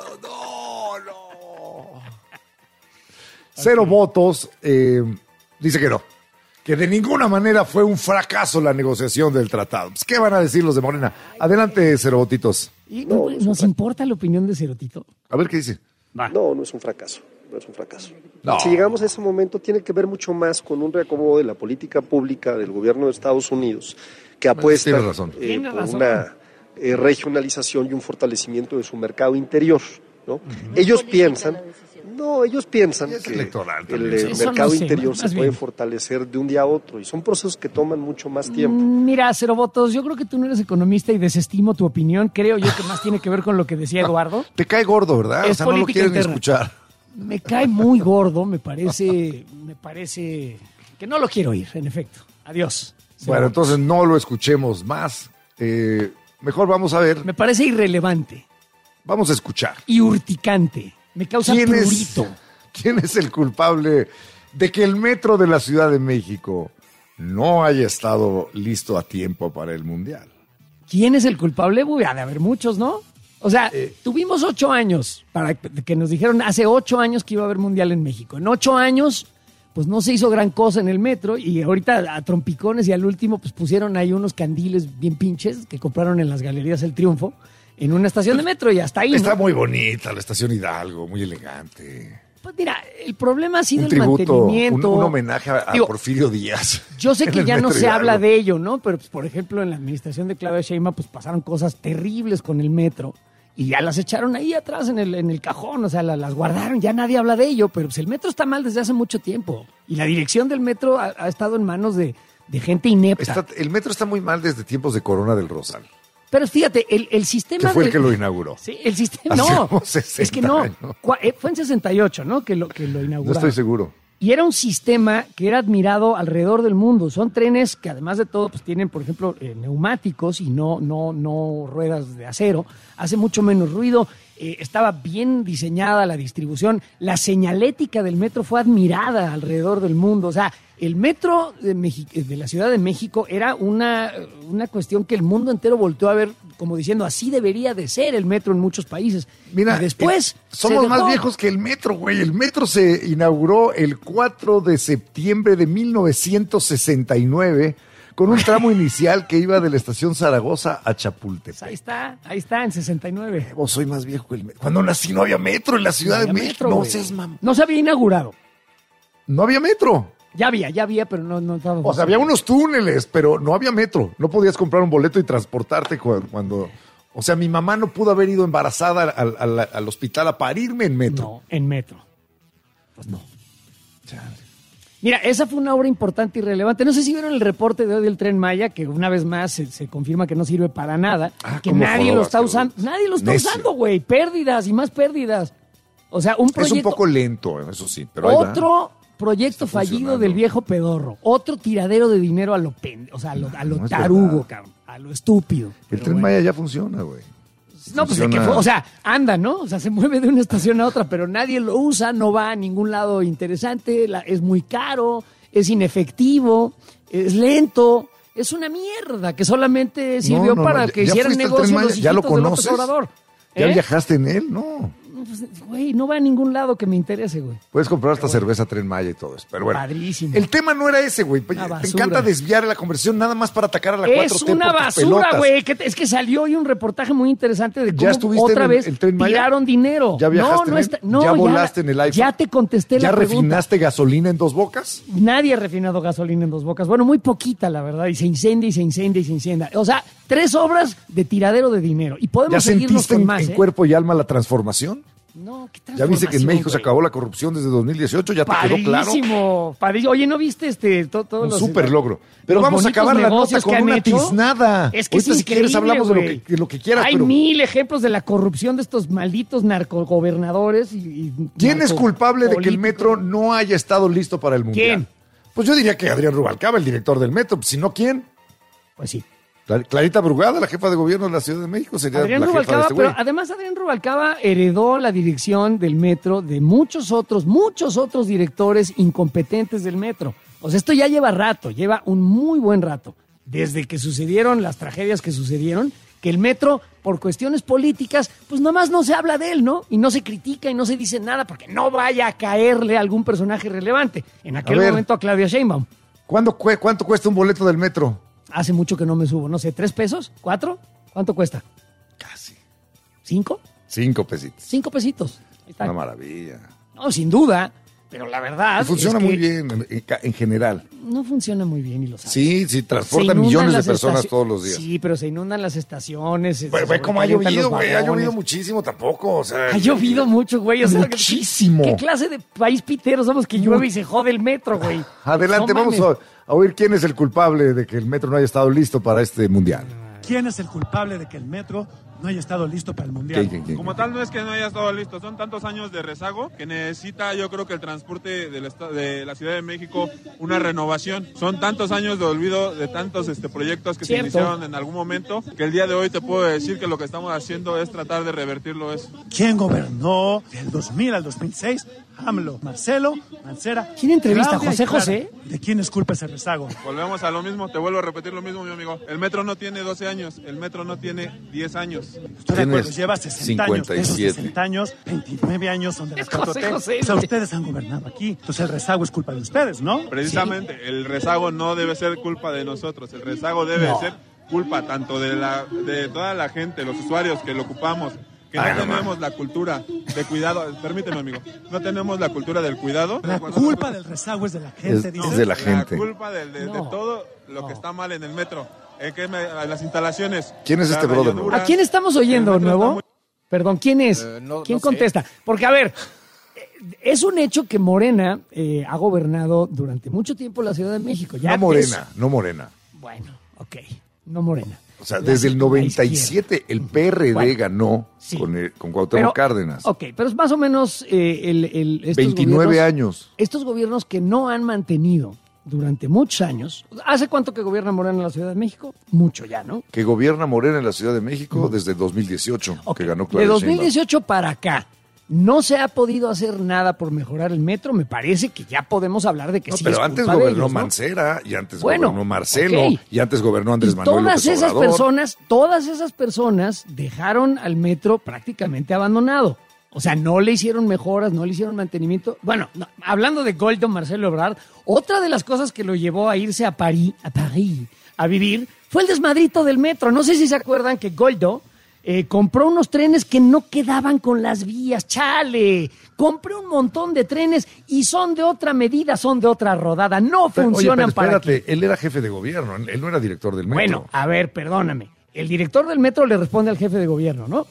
0 votos. Dice que no. Que de ninguna manera fue un fracaso la negociación del tratado. Pues, ¿qué van a decir los de Morena? Adelante, 0 votitos. ¿Y nos importa la opinión de 0 Tito? A ver qué dice. No es un fracaso. No es un fracaso. No. Si llegamos a ese momento, tiene que ver mucho más con un reacomodo de la política pública del gobierno de Estados Unidos, que apuesta tienes razón. Tienes por razón. una regionalización y un fortalecimiento de su mercado interior, ¿no? Ellos piensan, No, ellos piensan Y es que electoral el también, Eso mercado no sé, interior más se puede bien. fortalecer de un día a otro y son procesos que toman mucho más tiempo. Mira, Cero Votos, yo creo que tú no eres economista y desestimo tu opinión. Creo yo que más tiene que ver con lo que decía Eduardo. Te cae gordo, ¿verdad? Es O sea, no lo política quieren interna. escuchar. Me cae muy gordo, me parece que no lo quiero oír, en efecto. Adiós. Cero Bueno, Votos. entonces no lo escuchemos más. Mejor vamos a ver, Me parece irrelevante vamos a escuchar. y urticante. Me causa prurito. ¿Quién es el culpable de que el metro de la Ciudad de México no haya estado listo a tiempo para el Mundial? ¿Quién es el culpable? Uy, ha de haber muchos, ¿no? O sea, tuvimos 8 años para que nos dijeron hace 8 años que iba a haber Mundial en México. En 8 años, pues no se hizo gran cosa en el metro y ahorita a trompicones y al último pues pusieron ahí unos candiles bien pinches que compraron en las Galerías El Triunfo en una estación de metro y hasta ahí, Está ¿no? muy bonita la estación Hidalgo, muy elegante. Pues mira, el problema ha sido Un el tributo, mantenimiento. un homenaje a Digo, Porfirio Díaz. Yo sé en que el ya no metro se Hidalgo. habla de ello, ¿no? Pero, pues, por ejemplo, en la administración de Claudia Sheinbaum, pues pasaron cosas terribles con el metro y ya las echaron ahí atrás en el cajón, o sea, las guardaron, ya nadie habla de ello, pero pues el metro está mal desde hace mucho tiempo y la dirección del metro ha estado en manos de gente inepta. El metro está muy mal desde tiempos de Corona del Rosal, Pero fíjate, el sistema... que fue el que lo inauguró. Sí, el sistema... Hace No, como 60 es que no. años. Fue en 68, ¿no? Que lo No inauguraron. estoy seguro. Y era un sistema que era admirado alrededor del mundo. Son trenes que además de todo pues tienen, por ejemplo, neumáticos y no ruedas de acero. Hace mucho menos ruido. Estaba bien diseñada la distribución. La señalética del metro fue admirada alrededor del mundo. O sea, el metro de la Ciudad de México era una cuestión que el mundo entero volteó a ver como diciendo, así debería de ser el metro en muchos países. Mira, y después somos se más dejó. viejos que el metro, güey. El metro se inauguró el 4 de septiembre de 1969 con un tramo inicial que iba de la estación Zaragoza a Chapultepec. Ahí está, en 69. Vos soy más viejo que el metro. Cuando nací no había metro en la Ciudad de había México. metro, No güey. seas mam. No se había inaugurado. No había metro. Ya había, pero no estaba. O sea, había unos túneles, pero no había metro. No podías comprar un boleto y transportarte cuando... O sea, mi mamá no pudo haber ido embarazada al hospital a parirme en metro. No, en metro. Pues no. Mira, esa fue una obra importante y relevante. No sé si vieron el reporte de hoy del Tren Maya, que una vez más se confirma que no sirve para nada, que ¿cómo nadie lo jorobas, está cabrón? usando. Nadie lo está Necio. usando, güey. Pérdidas y más pérdidas. O sea, un Es proyecto... un poco lento, eso sí, pero ahí va. Otro proyecto Está fallido funcionando. del viejo pedorro. Otro tiradero de dinero a lo o sea, a lo no es tarugo, verdad. cabrón. A lo estúpido. El Pero Tren bueno. Maya ya funciona, güey. No, pues de que Funciona. o sea, anda, ¿no? O sea, se mueve de una estación a otra, pero nadie lo usa, no va a ningún lado interesante, es muy caro, es inefectivo, es lento, es una mierda que solamente sirvió No, para ya- que ya hicieran fuiste al negocio Tren Maya, los ¿ya lo hijitos de López conoces? Obrador. ¿Ya ¿Eh? viajaste en él? No. Pues, güey, no va a ningún lado que me interese, güey. Puedes comprar hasta cerveza Tren Maya y todo eso. Pero bueno, Padrísimo. el tema no era ese, güey. Una Te basura. encanta desviar la conversación nada más para atacar a la 4T Es una por tus basura, pelotas. güey. Es que salió hoy un reportaje muy interesante de ¿Ya cómo estuviste otra en vez el Tren Maya? tiraron dinero. ¿Ya viajaste en él? ¿Ya volaste en el iPhone? Ya te contesté ¿Ya la pregunta. refinaste gasolina en Dos Bocas? Nadie ha refinado gasolina en Dos Bocas. Bueno, muy poquita, la verdad. Y se incendia y se incendia y se incendia. O sea, 3 obras de tiradero de dinero. Y ¿Ya podemos seguirnos sentiste con en, más, en ¿eh? cuerpo y alma la transformación? No, ¿qué ¿Ya viste que en transformación, México se güey? acabó la corrupción desde 2018? ¿Ya te quedó claro? Padrísimo, padrísimo. Oye, ¿no viste todos Un los... súper logro. Pero los vamos a bonitos acabar la nota negocios que con han una hecho? tiznada. Es que Ahorita es si quieres increíble, hablamos güey. de lo que quieras. Hay pero 1000 ejemplos de la corrupción de estos malditos narcogobernadores. ¿Quién es culpable de que el narcopolíticos? metro no haya estado listo para el Mundial? ¿Quién? Pues yo diría que Adrián Rubalcaba, el director del metro. Si no, ¿quién? Pues sí. Clarita Brugada, la jefa de gobierno de la Ciudad de México, sería Adrián la jefa de Rubalcaba, este güey. pero además Adrián Rubalcaba heredó la dirección del metro de muchos otros directores incompetentes del metro. O sea, esto ya lleva rato, lleva un muy buen rato, desde que sucedieron las tragedias que sucedieron, que el metro, por cuestiones políticas, pues nomás no se habla de él, ¿no? Y no se critica y no se dice nada porque no vaya a caerle a algún personaje relevante. En aquel ver. momento a Claudia Sheinbaum. ¿Cuánto cuesta un boleto del metro? Hace mucho que no me subo, no sé, ¿3 pesos? ¿4? ¿Cuánto cuesta? Casi. ¿5? 5 pesitos. 5 pesitos. Ahí está. Una maravilla. No, sin duda. Pero la verdad Y funciona es que muy bien en general. no funciona muy bien y lo sabes. Sí, transporta Se inundan millones de las personas estaci- todos los días. Sí, pero se inundan las estaciones. Güey, cómo ha sobrecalientan llovido, los güey. Ha vagones. llovido muchísimo tampoco. O sea, Ha llovido mucho, güey. O sea, muchísimo. ¿Qué clase de país pitero somos que llueve y se jode el metro, güey? Adelante, No vamos mames. a oír quién es el culpable de que el metro no haya estado listo para este mundial. ¿Quién es el culpable de que el metro no haya estado listo para el Mundial? ¿Quién? Como tal, no es que no haya estado listo, son tantos años de rezago que necesita, yo creo que el transporte de la Ciudad de México una renovación. Son tantos años de olvido de tantos proyectos que Cierto. se iniciaron en algún momento que el día de hoy te puedo decir que lo que estamos haciendo es tratar de revertirlo eso. ¿Quién gobernó del 2000 al 2006? AMLO, Marcelo, Mancera. ¿Quién entrevista? Claudia y ¿José Clara. José? ¿De quién es culpa ese rezago? Volvemos a lo mismo, te vuelvo a repetir lo mismo, mi amigo. El metro no tiene 12 años, el metro no tiene 10 años. Estoy de acuerdo, Tienes lleva 60 años. De esos 57. 60 años, 29 años son de las Es José 4T. José, O sea, güey. ustedes han gobernado aquí. Entonces el rezago es culpa de ustedes, ¿no? Precisamente, el rezago no debe ser culpa de nosotros, el rezago debe No. ser culpa tanto de toda la gente, los usuarios que lo ocupamos, que Ay, no no tenemos la cultura de cuidado. Permíteme, amigo, no tenemos la cultura del cuidado. La culpa del rezago es de la gente, Es dices. de la gente. La culpa de No. todo lo que está mal en el metro, en las instalaciones. ¿Quién es la este brother? rayadura. ¿A quién estamos oyendo, El metro está nuevo? muy- Perdón, ¿quién es? ¿Quién contesta? Porque, a ver, es un hecho que Morena ha gobernado durante mucho tiempo la Ciudad de México. Ya No es- Morena, no Morena. Bueno, ok, no Morena. O sea, La- desde el la 97 el PRD Bueno, ganó sí. con Cuauhtémoc Pero- Cárdenas. Ok, pero es más o menos estos 29 gobiernos- años. Estos gobiernos que no han mantenido durante muchos años. ¿Hace cuánto que gobierna Morena en la Ciudad de México? Mucho ya, ¿no? Que gobierna Morena en la Ciudad de México desde 2018, Ok, que ganó de Claudia 2018 para acá. No se ha podido hacer nada por mejorar el metro. Me parece que ya podemos hablar de que No, sí pero es antes culpa de gobernó ellos, ¿no? Mancera, y antes Bueno, gobernó Marcelo, ok. y antes gobernó Andrés Y Manuel todas López esas Obrador. todas esas personas dejaron al metro prácticamente abandonado. O sea, no le hicieron mejoras, no le hicieron mantenimiento. Bueno, no, hablando de Goldo Marcelo Ebrard, otra de las cosas que lo llevó a irse a París, a vivir, fue el desmadrito del metro. No sé si se acuerdan que Goldo compró unos trenes que no quedaban con las vías. ¡Chale! Compré un montón de trenes y son de otra medida, son de otra rodada. No Pero, funcionan oye, pero para aquí. espérate, él era jefe de gobierno, él no era director del metro. Bueno, a ver, perdóname. El director del metro le responde al jefe de gobierno, ¿no?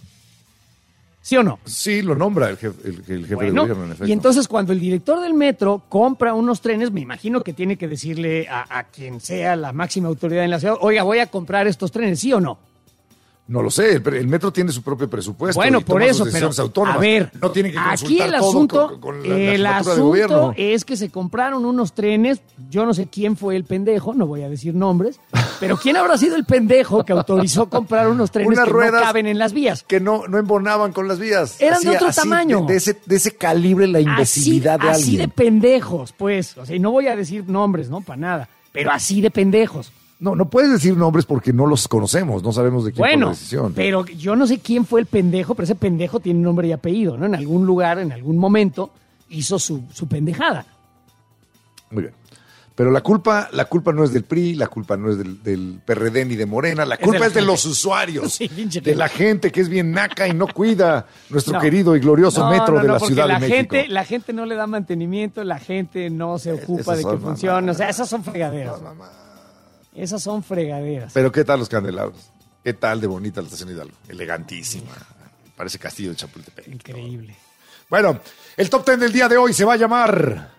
¿Sí o no? Sí, lo nombra el jefe de Bueno, gobierno, en efecto. y entonces cuando el director del metro compra unos trenes, me imagino que tiene que decirle a quien sea la máxima autoridad en la ciudad, oiga, voy a comprar estos trenes, ¿sí o no? No lo sé, el metro tiene su propio presupuesto. Bueno, y por toma sus eso, pero decisiones autónomas. a ver, no tiene que aquí consultar el todo asunto, con la jefatura de asunto gobierno. es que se compraron unos trenes, yo no sé quién fue el pendejo, no voy a decir nombres, pero quién habrá sido el pendejo que autorizó comprar unos trenes Unas que ruedas no caben en las vías. Que no embonaban con las vías. Eran de otro tamaño. De ese calibre la imbecilidad de así alguien. de pendejos, pues. O sea, y no voy a decir nombres, ¿no? Para nada. Pero así de pendejos. No puedes decir nombres porque no los conocemos, no sabemos de quién fue la Bueno, decisión. pero yo no sé quién fue el pendejo, pero ese pendejo tiene nombre y apellido, ¿no? En algún lugar, en algún momento, hizo su pendejada. Muy bien. Pero la culpa no es del PRI, la culpa no es del PRD ni de Morena, la culpa la es de gente. los usuarios, Sí, pinche de la gente que es bien naca y no cuida nuestro No. querido y glorioso metro de la porque Ciudad la de México. la gente no le da mantenimiento, la gente no se ocupa Esas de que son funcione. O sea, esas son fregaderas. Esas son fregaderas. Pero ¿qué tal los candelabros? ¿Qué tal de bonita la estación Hidalgo? Elegantísima. Parece castillo de Chapultepec. Increíble. Bueno, el top 10 del día de hoy se va a llamar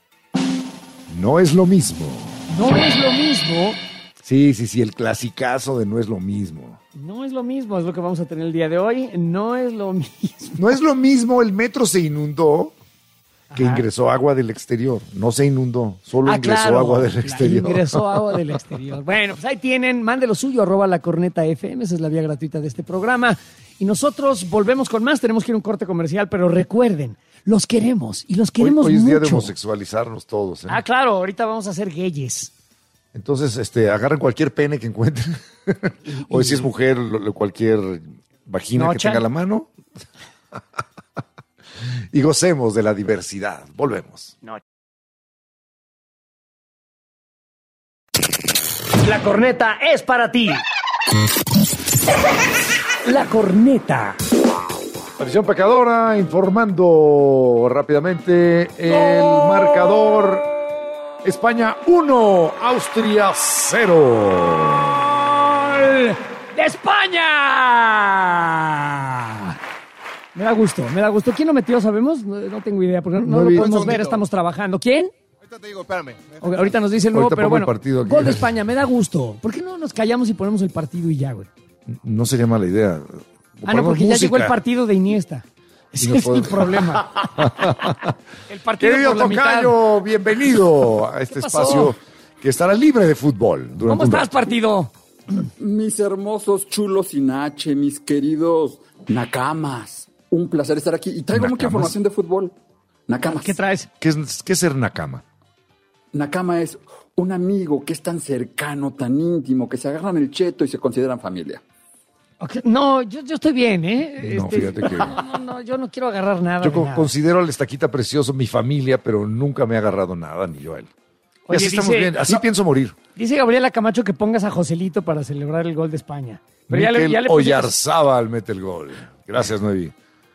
No es lo mismo. No es lo mismo. Sí, el clasicazo de No es lo mismo. No es lo mismo, es lo que vamos a tener el día de hoy. No es lo mismo. No es lo mismo, el metro se inundó que Ajá. ingresó agua del exterior. No se inundó, solo ingresó claro, agua del exterior. Ingresó agua del exterior. Bueno, pues ahí tienen, mande lo suyo, @lacorneta.fm, esa es la vía gratuita de este programa. Y nosotros volvemos con más, tenemos que ir a un corte comercial, pero recuerden, los queremos y los queremos Hoy es día de mucho. homosexualizarnos todos. ¿eh? Ah, claro, ahorita vamos a ser gayes. Entonces, agarren cualquier pene que encuentren. O si es mujer, cualquier vagina que Nocha. tenga a la mano. Y gocemos de la diversidad. Volvemos. La corneta es para ti. La corneta. Afición pecadora, informando rápidamente el marcador. España 1, Austria 0. ¡Gol de España! Me da gusto. ¿Quién lo metió, sabemos? No tengo idea, porque no lo podemos ver, estamos trabajando. ¿Quién? Ahorita te digo, espérame. Ahorita nos dice el nuevo, pero bueno, gol de España, me da gusto. ¿Por qué no nos callamos y ponemos el partido y ya, güey? No sería mala idea. No, porque ya llegó el partido de Iniesta. Ese es el problema. El partido Querido por la Tocayo, bienvenido a este espacio que estará libre de fútbol. ¿Cómo estás, partido? Mis hermosos chulos sin H, mis queridos nakamas. Un placer estar aquí. Y traigo mucha información de fútbol. Nakamas. ¿Qué traes? ¿Qué es ser nakama? Nakama es un amigo que es tan cercano, tan íntimo, que se agarran el cheto y se consideran familia. Okay. No, yo estoy bien, ¿eh? No, fíjate que... No, yo no quiero agarrar nada. Yo considero al Estaquita precioso mi familia, pero nunca me ha agarrado nada, ni yo a él. Oye, así estamos bien, así pienso morir. Dice Gabriela Camacho que pongas a Joselito para celebrar el gol de España. Pero ya le Oyarzábal mete el gol. Gracias, Noevi.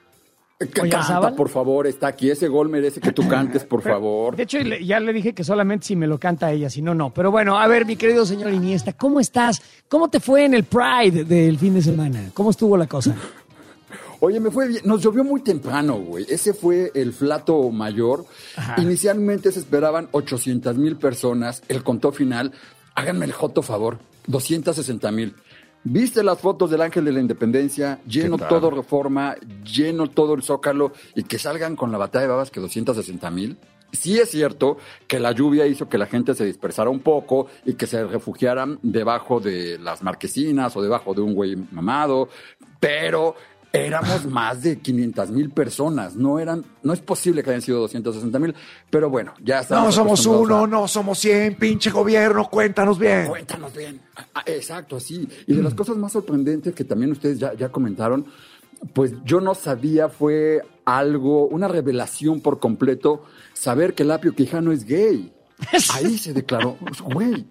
Canta, por favor, está aquí. Ese gol merece que tú cantes, por favor. De hecho, ya le dije que solamente si me lo canta ella, si no, no. Pero bueno, a ver, mi querido señor Iniesta, ¿cómo estás? ¿Cómo te fue en el Pride del fin de semana? ¿Cómo estuvo la cosa? Oye, me fue bien. Nos llovió muy temprano, güey. Ese fue el flato mayor. Ajá. Inicialmente se esperaban 800,000 personas. El conteo final, háganme el joto favor, 260,000. ¿Viste las fotos del Ángel de la Independencia? Lleno todo Reforma, lleno todo el Zócalo, y que salgan con la batalla de babas que 260,000. Sí es cierto que la lluvia hizo que la gente se dispersara un poco y que se refugiaran debajo de las marquesinas o debajo de un güey mamado, pero éramos más de 500,000 personas. No es posible que hayan sido 260,000, pero bueno, ya estamos. No somos uno, no somos 100, pinche gobierno, cuéntanos bien. Cuéntanos bien. Exacto, así. Y de las cosas más sorprendentes que también ustedes ya comentaron, pues yo no sabía, fue una revelación por completo, saber que Lapio Quijano es gay. Ahí se declaró, güey.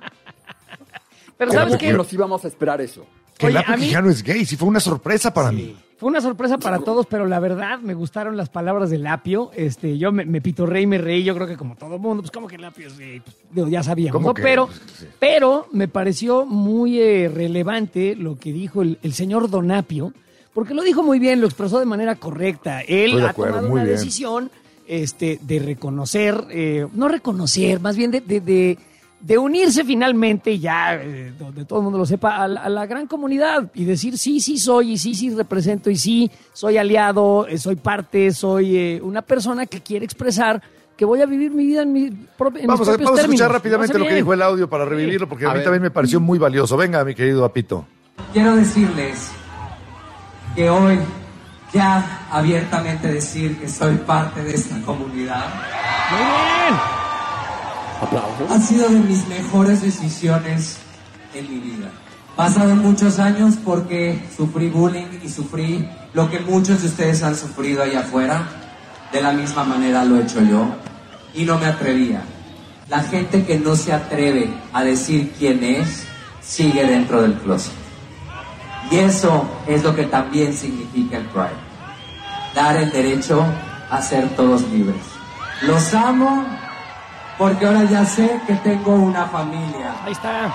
Pero ¿sabes qué? Nos íbamos a esperar eso. Que Lapio Quijano es gay, sí fue una sorpresa para mí. Fue una sorpresa para todos, pero la verdad me gustaron las palabras de Lapio. Yo me pitorré y me reí, yo creo que como todo mundo, pues como que Lapio es gay, pues, ya sabíamos, ¿no? Pero me pareció muy relevante lo que dijo el señor Donapio, porque lo dijo muy bien, lo expresó de manera correcta. Él ha tomado una decisión de reconocer, no reconocer, más bien de unirse finalmente ya, donde todo el mundo lo sepa, a la gran comunidad y decir sí soy, y sí represento, y sí soy aliado, soy parte, soy una persona que quiere expresar que voy a vivir mi vida en mis propios términos. Vamos a escuchar rápidamente lo que dijo el audio para revivirlo, porque a mí también me pareció muy valioso. Venga, mi querido Apito. Quiero decirles que hoy ya abiertamente decir que soy parte de esta comunidad. ¡Muy bien! ¿Aplausos? Ha sido de mis mejores decisiones en mi vida. Pasaron muchos años porque sufrí bullying y sufrí lo que muchos de ustedes han sufrido allá afuera. De la misma manera lo he hecho yo y no me atrevía. La gente que no se atreve a decir quién es, sigue dentro del closet. Y eso es lo que también significa el Pride. Dar el derecho a ser todos libres. Los amo. Porque ahora ya sé que tengo una familia. Ahí está.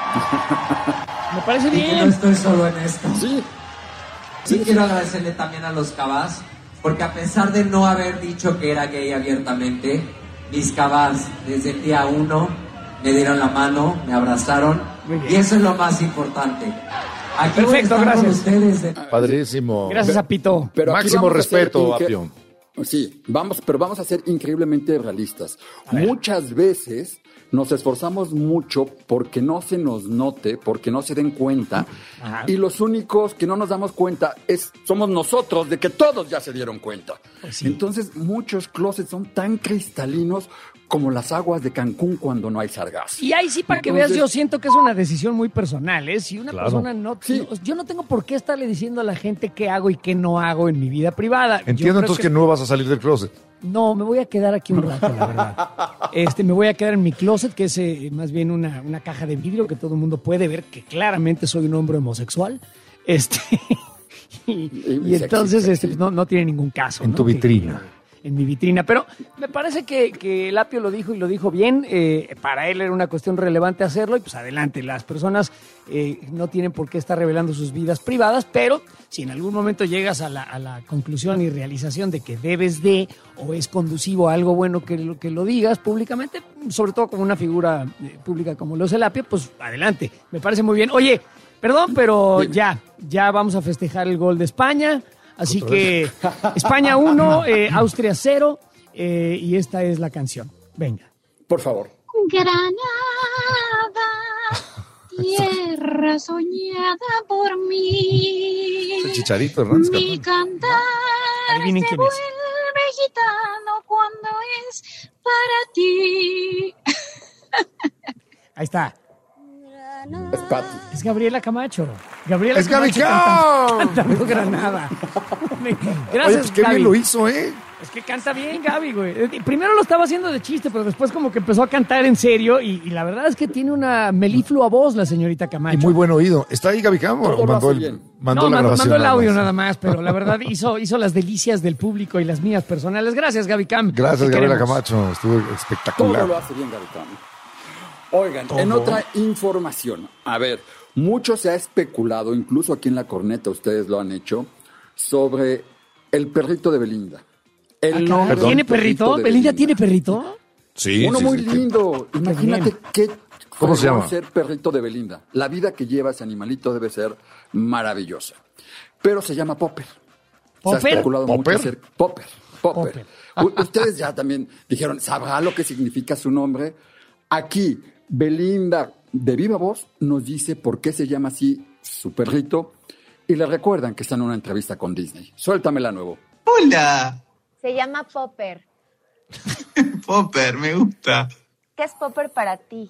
Me parece bien. Y que no estoy solo en esto. Sí, quiero agradecerle también a los Cabas, porque a pesar de no haber dicho que era gay abiertamente, mis Cabas desde el día 1 me dieron la mano, me abrazaron, y eso es lo más importante. Aquí perfecto, gracias. Con ustedes. Padrísimo. Gracias, Apito. Pero máximo respeto, Apio. Sí, pero vamos a ser increíblemente realistas. Muchas veces nos esforzamos mucho porque no se nos note, porque no se den cuenta. Ajá. Y los únicos que no nos damos cuenta somos nosotros, de que todos ya se dieron cuenta. Pues sí. Entonces, muchos closets son tan cristalinos como las aguas de Cancún cuando no hay sargazo. Y ahí sí, para que veas, yo siento que es una decisión muy personal, ¿eh? Si una persona yo no tengo por qué estarle diciendo a la gente qué hago y qué no hago en mi vida privada. Entiendo entonces que no vas a salir del closet. No, me voy a quedar aquí un rato, la verdad. Me voy a quedar en mi closet, que es más bien una caja de vidrio que todo el mundo puede ver que claramente soy un hombre homosexual. y entonces pues, no tiene ningún caso. En tu vitrina. En mi vitrina, pero me parece que el Apio lo dijo y lo dijo bien, para él era una cuestión relevante hacerlo y pues adelante, las personas no tienen por qué estar revelando sus vidas privadas, pero si en algún momento llegas a la conclusión y realización de que debes de o es conducivo a algo bueno que lo digas públicamente, sobre todo como una figura pública como lo es el Apio, pues adelante, me parece muy bien. Oye, perdón, pero ya vamos a festejar el gol de España. Así que España 1, Austria 0, y esta es la canción. Venga. Por favor. Granada, tierra soñada por mí. El Chicharito Hernández. Mi cantar Adivinen se quién vuelve gitano cuando es para ti. Ahí está. Es Pati. Es Gabriela Camacho. Gabriela ¡Es Gaby Camacho cantando Granada. Gracias, Oye, pues qué Gaby. bien lo hizo, ¿eh? Es que canta bien, Gaby, güey. Primero lo estaba haciendo de chiste, pero después como que empezó a cantar en serio y la verdad es que tiene una meliflua voz la señorita Camacho. Y muy buen oído. ¿Está ahí Gaby Cam o mandó Mandó la grabación? el audio nada más, pero la verdad hizo las delicias del público y las mías personales. Gracias, Gaby Cam. Gracias, Te Gabriela queremos. Camacho. Estuvo espectacular. Todo lo hace bien, Gaby Cam. Oigan, en otra información, a ver, mucho se ha especulado, incluso aquí en La Corneta ustedes lo han hecho, sobre el perrito de Belinda. ¿Tiene perrito? ¿Belinda tiene perrito? Sí. Uno sí, muy sí. lindo. Imagínate qué ¿Cómo se llama? ser perrito de Belinda. La vida que lleva ese animalito debe ser maravillosa. Pero se llama Popper. ¿Popper? Se ha especulado mucho ¿Popper? hacer Popper. Ustedes ya también dijeron, ¿sabrá lo que significa su nombre? Aquí, Belinda, de viva voz, nos dice por qué se llama así su perrito. Y le recuerdan que está en una entrevista con Disney. Suéltamela nuevo. Hola. Se llama Popper. Popper, me gusta. ¿Qué es Popper para ti?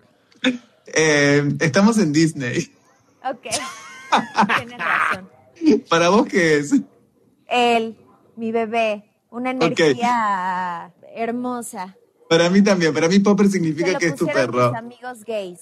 Estamos en Disney. Ok. Tienes razón. ¿Para vos qué es? Él, mi bebé, una energía hermosa. Para mí también. Para mí Popper significa que es tu perro. Mis amigos gays.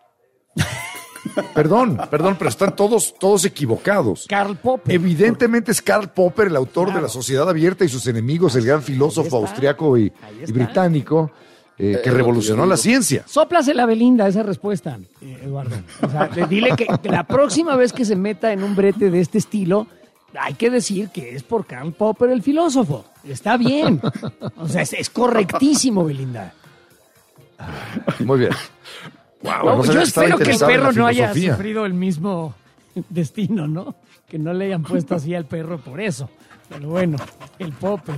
Perdón, pero están todos equivocados. Karl Popper. Evidentemente es Karl Popper, el autor de La Sociedad Abierta y sus enemigos, el gran filósofo austriaco y británico que revolucionó la ciencia. Sóplase la Belinda esa respuesta, Eduardo. O sea, dile que la próxima vez que se meta en un brete de este estilo, hay que decir que es por Karl Popper, el filósofo. Está bien. O sea, es correctísimo, Belinda. Muy bien. Wow, yo espero que el perro no haya sufrido el mismo destino, ¿no? Que no le hayan puesto así al perro por eso. Pero bueno, el Popper.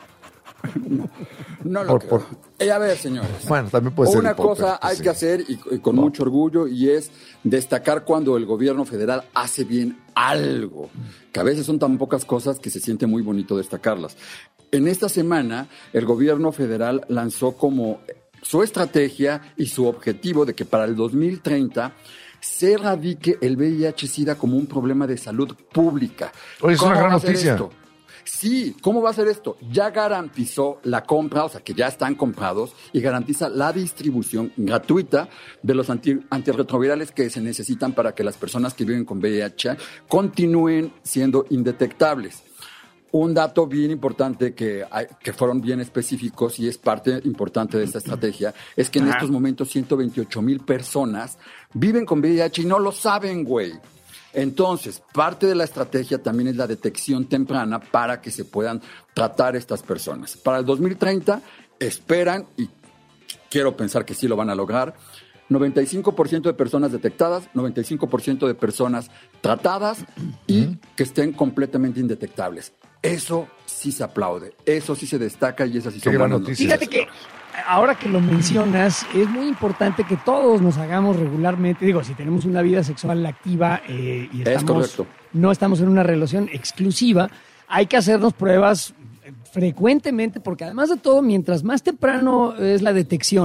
No lo creo. A ver, señores. Bueno, también puede ser una el Popper, cosa hay que hacer y con mucho orgullo, y es destacar cuando el gobierno federal hace bien algo, que a veces son tan pocas cosas que se siente muy bonito destacarlas. En esta semana, el gobierno federal lanzó como su estrategia y su objetivo de que para el 2030 se erradique el VIH-Sida como un problema de salud pública. Oye, es una gran noticia. Esto? Sí, ¿cómo va a ser esto? Ya garantizó la compra, o sea que ya están comprados, y garantiza la distribución gratuita de los antirretrovirales que se necesitan para que las personas que viven con VIH continúen siendo indetectables. Un dato bien importante que fueron bien específicos y es parte importante de esta estrategia es que en estos momentos 128,000 personas viven con VIH y no lo saben, güey. Entonces, parte de la estrategia también es la detección temprana para que se puedan tratar estas personas. Para el 2030 esperan, y quiero pensar que sí lo van a lograr, 95% de personas detectadas, 95% de personas tratadas y que estén completamente indetectables. Eso sí se aplaude, eso sí se destaca y esas sí son buenas noticias. Fíjate que ahora que lo mencionas, es muy importante que todos nos hagamos regularmente, digo, si tenemos una vida sexual activa y no estamos en una relación exclusiva, hay que hacernos pruebas frecuentemente, porque además de todo, mientras más temprano es la detección,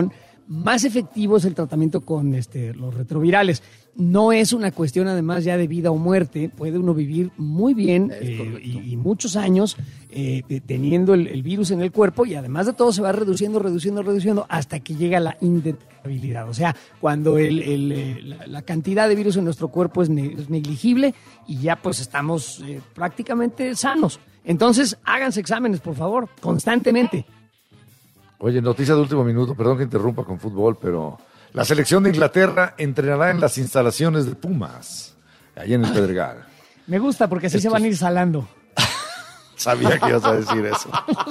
más efectivo es el tratamiento con los retrovirales. No es una cuestión además ya de vida o muerte, puede uno vivir muy bien y muchos años teniendo el virus en el cuerpo, y además de todo se va reduciendo hasta que llega la indetectabilidad. O sea, cuando la cantidad de virus en nuestro cuerpo es negligible y ya pues estamos prácticamente sanos. Entonces háganse exámenes, por favor, constantemente. Oye, noticia de último minuto, perdón que interrumpa con fútbol, pero la selección de Inglaterra entrenará en las instalaciones de Pumas, allá en el Pedregal. Me gusta porque así se van a ir salando. Sabía que ibas a decir eso.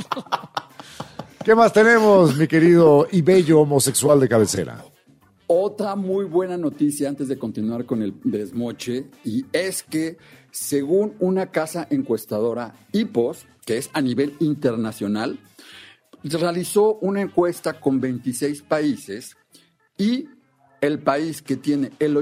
¿Qué más tenemos, mi querido y bello homosexual de cabecera? Otra muy buena noticia antes de continuar con el desmoche, y es que según una casa encuestadora, Ipsos, que es a nivel internacional, realizó una encuesta con 26 países y el país que tiene el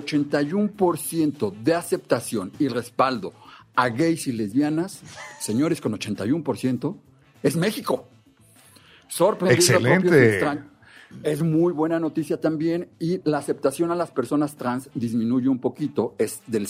81% de aceptación y respaldo a gays y lesbianas, señores, con 81%, es México. Sorprendido. Excelente. Es muy buena noticia también, y la aceptación a las personas trans disminuye un poquito, es del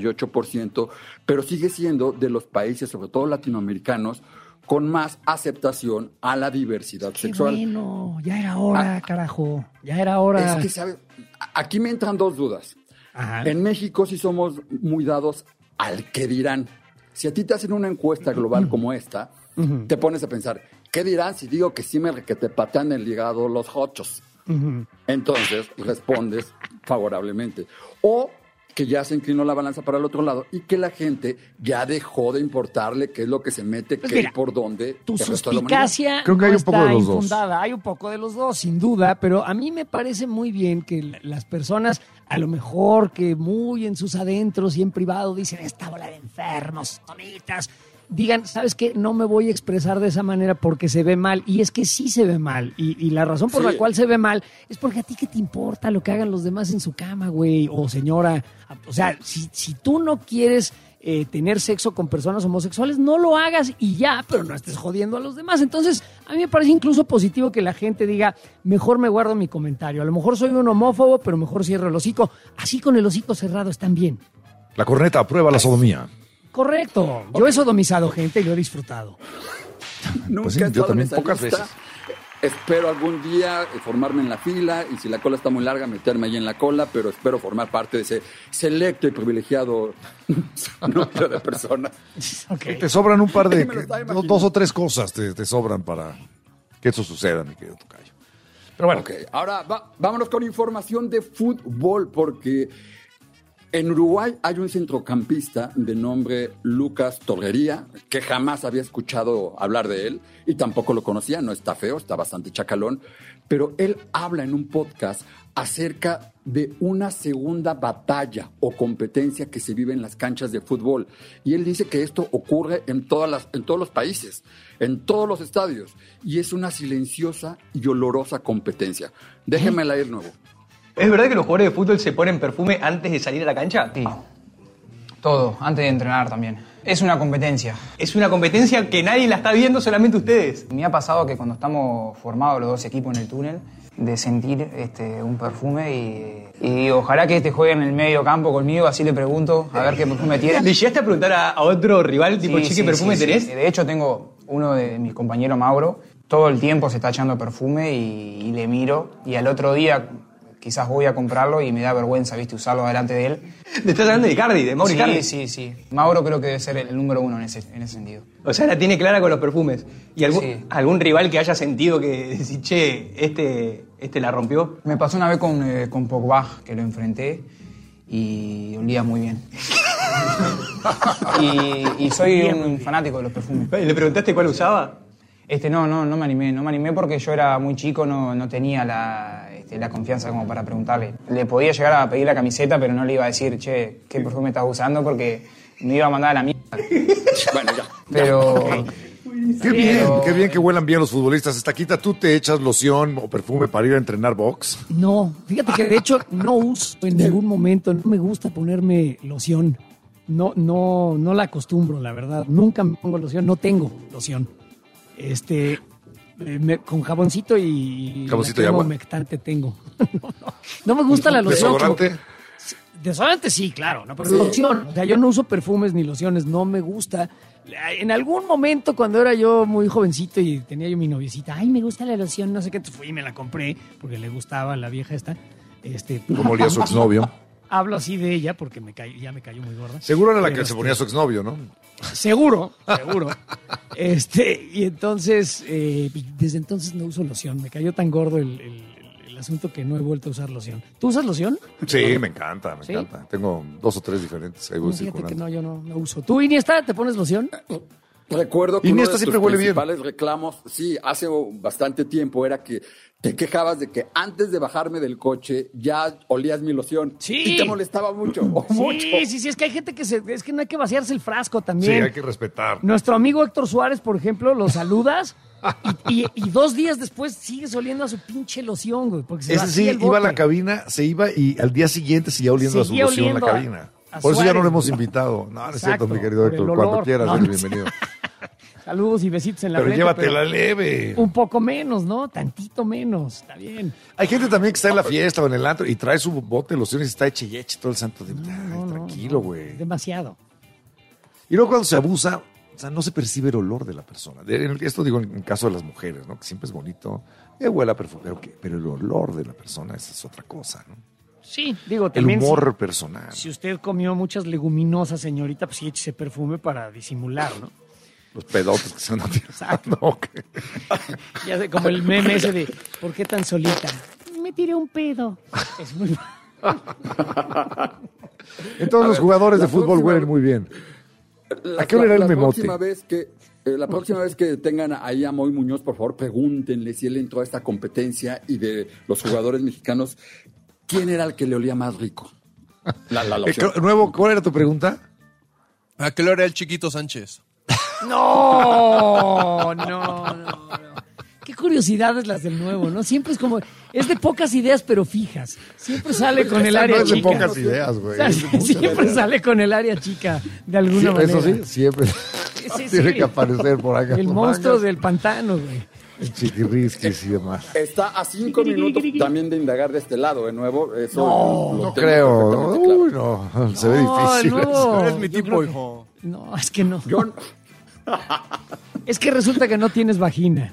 78%, pero sigue siendo de los países, sobre todo latinoamericanos, con más aceptación a la diversidad sexual. Bueno, ya era hora, carajo, ya era hora. Es que, ¿sabes? Aquí me entran dos dudas. Ajá. En México sí somos muy dados al qué dirán. Si a ti te hacen una encuesta global como esta, te pones a pensar, ¿qué dirán si digo que sí que te patean el hígado los hochos? Entonces respondes favorablemente. O que ya se inclinó la balanza para el otro lado y que la gente ya dejó de importarle qué es lo que se mete, pues qué mira, y por dónde. Tu suspicacia creo que no hay un poco está de los dos. infundada. Hay un poco de los dos, sin duda, pero a mí me parece muy bien que las personas, a lo mejor que muy en sus adentros y en privado dicen, esta bola de enfermos, tonitas, digan, ¿sabes qué? No me voy a expresar de esa manera porque se ve mal. Y es que sí se ve mal. Y la razón por la cual se ve mal es porque a ti qué te importa lo que hagan los demás en su cama, güey, o señora. O sea, si tú no quieres tener sexo con personas homosexuales, no lo hagas y ya, pero no estés jodiendo a los demás. Entonces, a mí me parece incluso positivo que la gente diga, mejor me guardo mi comentario. A lo mejor soy un homófobo, pero mejor cierro el hocico. Así con el hocico cerrado están bien. La corneta aprueba la sodomía. Correcto. Yo he sodomizado gente y lo he disfrutado. Nunca Pues sí, he yo estado también, en esa pocas lista. veces. Espero algún día formarme en la fila, y si la cola está muy larga, meterme ahí en la cola, pero espero formar parte de ese selecto y privilegiado número de personas. Okay. Te sobran un par de... Me lo estaba imaginando. 2 o 3 cosas te sobran para que eso suceda, mi querido tocayo. Pero bueno. Ok, ahora vámonos con información de fútbol, porque en Uruguay hay un centrocampista de nombre Lucas Torrería, que jamás había escuchado hablar de él y tampoco lo conocía. No está feo, está bastante chacalón, pero él habla en un podcast acerca de una segunda batalla o competencia que se vive en las canchas de fútbol. Y él dice que esto ocurre en todos los países, en todos los estadios, y es una silenciosa y olorosa competencia. Déjenmela ir nuevo. ¿Es verdad que los jugadores de fútbol se ponen perfume antes de salir a la cancha? Sí. Todo, antes de entrenar también. Es una competencia. Es una competencia que nadie la está viendo, solamente ustedes. Me ha pasado que cuando estamos formados los dos equipos en el túnel, de sentir un perfume y digo, ojalá que juegue en el medio campo conmigo, así le pregunto a ver qué perfume tiene. ¿Le llegaste a preguntar a otro rival, tipo, che, qué perfume tenés? Sí. De hecho, tengo uno de mis compañeros, Mauro, todo el tiempo se está echando perfume y le miro, y al otro día quizás voy a comprarlo y me da vergüenza, ¿viste? Usarlo delante de él. ¿Te estás hablando de Icardi, de Mauro Icardi? Sí. Mauro creo que debe ser el número uno en ese sentido. O sea, la tiene clara con los perfumes. ¿Y algún rival que haya sentido que decís, che, este la rompió? Me pasó una vez con Pogba, que lo enfrenté y olía muy bien. y soy un fanático de los perfumes. ¿Le preguntaste cuál usaba? No me animé porque yo era muy chico, no tenía la confianza como para preguntarle. Le podía llegar a pedir la camiseta, pero no le iba a decir, che, ¿qué perfume estás usando? Porque me iba a mandar a la mierda. Bueno, ya. Pero... Qué bien que huelan bien los futbolistas. Taquita, ¿tú te echas loción o perfume para ir a entrenar box? No, fíjate que de hecho no uso en ningún momento, no me gusta ponerme loción. No la acostumbro, la verdad. Nunca me pongo loción, no tengo loción. con jaboncito y ¿Jaboncito y crema agua? humectante tengo. No me gusta la loción. ¿Desodorante? Desodorante sí, claro, no, pero loción. O sea, yo no uso perfumes ni lociones, no me gusta. En algún momento, cuando era yo muy jovencito y tenía yo mi noviecita, ay, me gusta la loción, no sé qué, entonces fui y me la compré porque le gustaba a la vieja esta. ¿Cómo olía su exnovio? Hablo así de ella porque ya me cayó muy gorda. Seguro era la Pero, que se ponía su exnovio, ¿no? Seguro. Y entonces, desde entonces no uso loción. Me cayó tan gordo el asunto que no he vuelto a usar loción. ¿Tú usas loción? Sí, me encanta, me ¿Sí? encanta. Tengo 2 o 3 diferentes. Ahí voy Fíjate que circulando. no, yo no uso. ¿Tú, Iniesta, te pones loción? Recuerdo que Iniesta uno de siempre tus huele bien. principales reclamos, sí, hace bastante tiempo, era que te quejabas de que antes de bajarme del coche ya olías mi loción. Sí. Y te molestaba mucho, mucho. Sí, es que hay gente es que no hay que vaciarse el frasco Sí, también. hay que respetar. Nuestro amigo Héctor Suárez, por ejemplo, lo saludas y 2 días después sigues oliendo a su pinche loción, güey. Porque se Ese vacía sí, el iba a la bote. cabina, se iba y al día siguiente seguía oliendo Seguía a su loción en la oliendo cabina. a Por eso ya no Suárez. lo hemos invitado. No, no es cierto, Exacto, mi querido por Héctor. el Cuando olor. quieras, No, eres no sé. bienvenido. Saludos y besitos en la Pero frente. llévatela leve. Un poco menos, ¿no? Tantito menos. Está bien. Hay gente también que está en la fiesta o en el antro y trae su bote de lociones y está eche y eche todo el santo día. Ay, tranquilo, güey. Demasiado. Y luego cuando se abusa, o sea, no se percibe el olor de la persona. Esto digo en caso de las mujeres, ¿no? Que siempre es bonito, huele a perfume, pero el olor de la persona, esa es otra cosa, ¿no? Sí, digo, El también. humor personal. Si usted comió muchas leguminosas, señorita, pues sí, échese perfume para disimular, ¿no? Los pedotes que se van tirando. Ok. Ya sé, como el meme ese de ¿por qué tan solita? Me tiré un pedo. Es muy... Entonces los jugadores de fútbol huelen muy bien. ¿A qué hora era el memote? La próxima vez que tengan ahí a Moy Muñoz, por favor, pregúntenle si él entró a esta competencia y de los jugadores mexicanos, ¿quién era el que le olía más rico? La opción. Nuevo, ¿cuál era tu pregunta? ¿A qué hora era el Chiquito Sánchez? No. Qué curiosidades las del nuevo, ¿no? Siempre es como, es de pocas ideas pero fijas. Siempre sale con el área No es de chica. pocas ideas, güey. O sea, siempre sale con el área chica, de alguna manera. Eso sí, siempre tiene que aparecer por acá. El monstruo del pantano, güey. El chiquirrisquis y demás. Está a 5 minutos también de indagar de este lado, de nuevo. Eso No creo. Uy, no. Se ve difícil. No, Eres mi tipo, hijo. No, es que no. Es que resulta que no tienes vagina.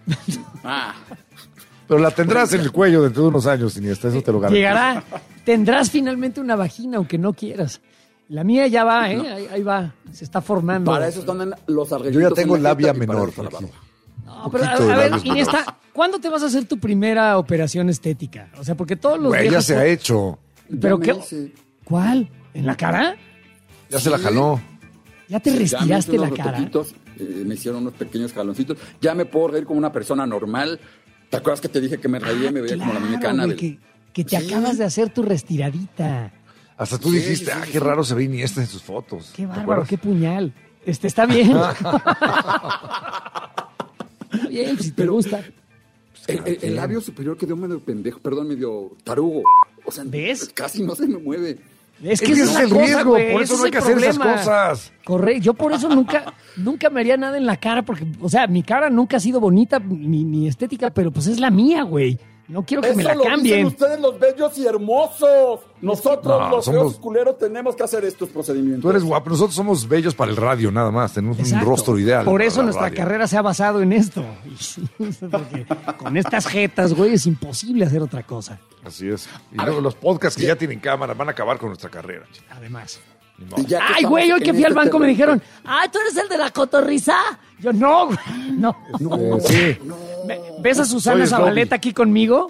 Pero la tendrás en el cuello dentro de unos años, Iniesta, eso te lo garantizo. Llegará. Tendrás finalmente una vagina, aunque no quieras. La mía ya va, ¿eh? Ahí va. Se está formando. Para eso están los arreglitos. Yo ya tengo en la labia jeta y para menor. eso la barba. No, pero a ver, Iniesta, ¿cuándo te vas a hacer tu primera operación estética? O sea, porque todos los Güey, ya viejos- se ha hecho. ¿Pero Ya qué? me hice. ¿Cuál? ¿En la cara? Ya se la jaló. ¿Ya te Ya me restiraste hice la unos cara? retoquitos, me hicieron unos pequeños jaloncitos. Ya me puedo reír como una persona normal. ¿Te acuerdas que te dije que me reía y me veía como la muñecana? Güey, que te acabas de hacer tu restiradita. Hasta tú dijiste, qué raro se ve Iniesta en sus fotos. Qué ¿Te bárbaro, acuerdas? qué puñal. Está bien. Está bien, si te gusta. El labio superior quedó medio pendejo, perdón, medio tarugo. O sea, ¿ves? Casi no se me mueve. Es que ese ese es el riesgo, por eso no hay que hacer esas cosas. Correcto. Yo por eso nunca me haría nada en la cara, porque, o sea, mi cara nunca ha sido bonita ni estética, pero pues es la mía, güey. No quiero que me la Eso lo cambien. dicen ustedes los bellos y hermosos. Nosotros No, los somos- feos y culeros tenemos que hacer estos procedimientos. Tú eres guapo. Nosotros somos bellos para el radio, nada más. Tenemos Exacto. un rostro ideal. Por para eso la nuestra radio. carrera se ha basado en esto. Porque con estas jetas, güey, es imposible hacer otra cosa. Así es. Y luego los podcasts que ya tienen cámara van a acabar con nuestra carrera. Además. Ni modo. Y ya que Ay, estamos güey, hoy en que fui al este banco me terreno, dijeron, ay, ¿tú eres el de la cotorriza? Yo, no, güey, no. Sí. ¿Ves a Susana Soy Zabaleta aquí conmigo?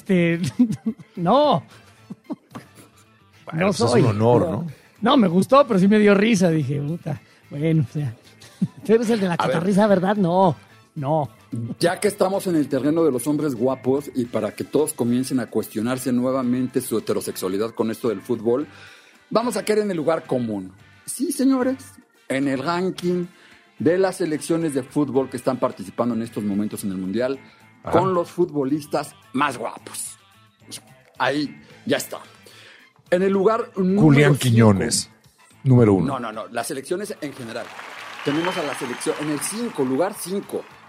No. Bueno, No pues soy. es un honor, ¿no? No, me gustó, pero sí me dio risa. Dije, puta, bueno, o sea, ¿tú eres el de la A ver. cotorriza, verdad? No. Ya que estamos en el terreno de los hombres guapos y para que todos comiencen a cuestionarse nuevamente su heterosexualidad con esto del fútbol, vamos a caer en el lugar común. Sí, señores, en el ranking de las selecciones de fútbol que están participando en estos momentos en el Mundial, con los futbolistas más guapos. Ahí ya está. En el lugar número Julián 5. Quiñones, número 1. No, las selecciones en general. Tenemos a la selección en el lugar 5.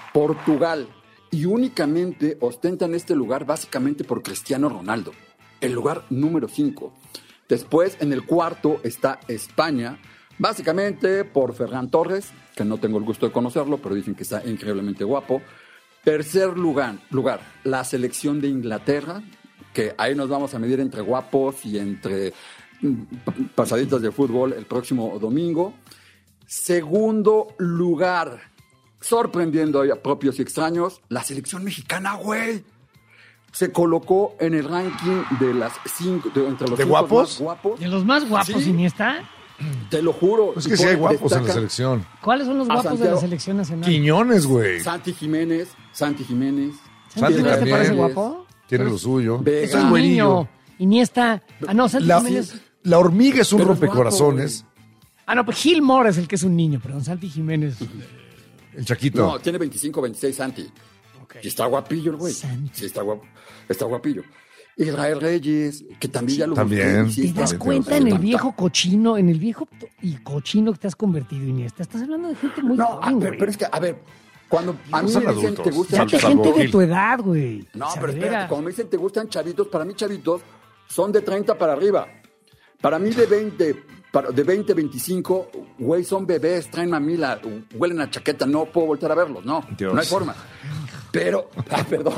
Portugal. Y únicamente ostentan este lugar básicamente por Cristiano Ronaldo. El lugar número 5. Después, en el cuarto, está España. Básicamente por Ferran Torres, que no tengo el gusto de conocerlo, pero dicen que está increíblemente guapo. Tercer lugar, la selección de Inglaterra, que ahí nos vamos a medir entre guapos y entre pasaditas de fútbol el próximo domingo. Segundo lugar, sorprendiendo a propios y extraños, la selección mexicana, güey. Se colocó en el ranking de las 5, entre los ¿De 5 guapos? más guapos. ¿De los más guapos, Sí. Iniesta? Te lo juro. Es que sí hay guapos en la selección. ¿Cuáles son los A guapos de la Santiago. selección nacional? Quiñones, güey. Santi Jiménez. ¿Santi Santi Jiménez te también. parece guapo? Tiene lo suyo. Vega. Es un niño. Iniesta. Ah, no, Santi La, Jiménez. la hormiga es un Pero es rompecorazones. Ah, no, pues Gil Mora es el que es un niño, perdón. Santi Jiménez. El Chaquito. No, tiene 25, 26 Santi. Y está guapillo el güey. Sí, está guapo. Está guapillo. Israel Reyes, que también ya lo También. busqué, y sí ¿Te das está- cuenta en el viejo cochino, y cochino que te has convertido, Iniesta? Estás hablando de gente muy No, joven, güey. pero es que, a ver, cuando a mí son me dicen adultos. te gustan Date gente de tu edad, güey. No, O sea, pero de espérate, veras. cuando me dicen te gustan chavitos, para mí chavitos son de 30 para arriba. Para mí de 20, 25, güey, son bebés, traen mamila, huelen a chaqueta, no puedo volver a verlos, no, Dios. no hay forma. Pero, perdón.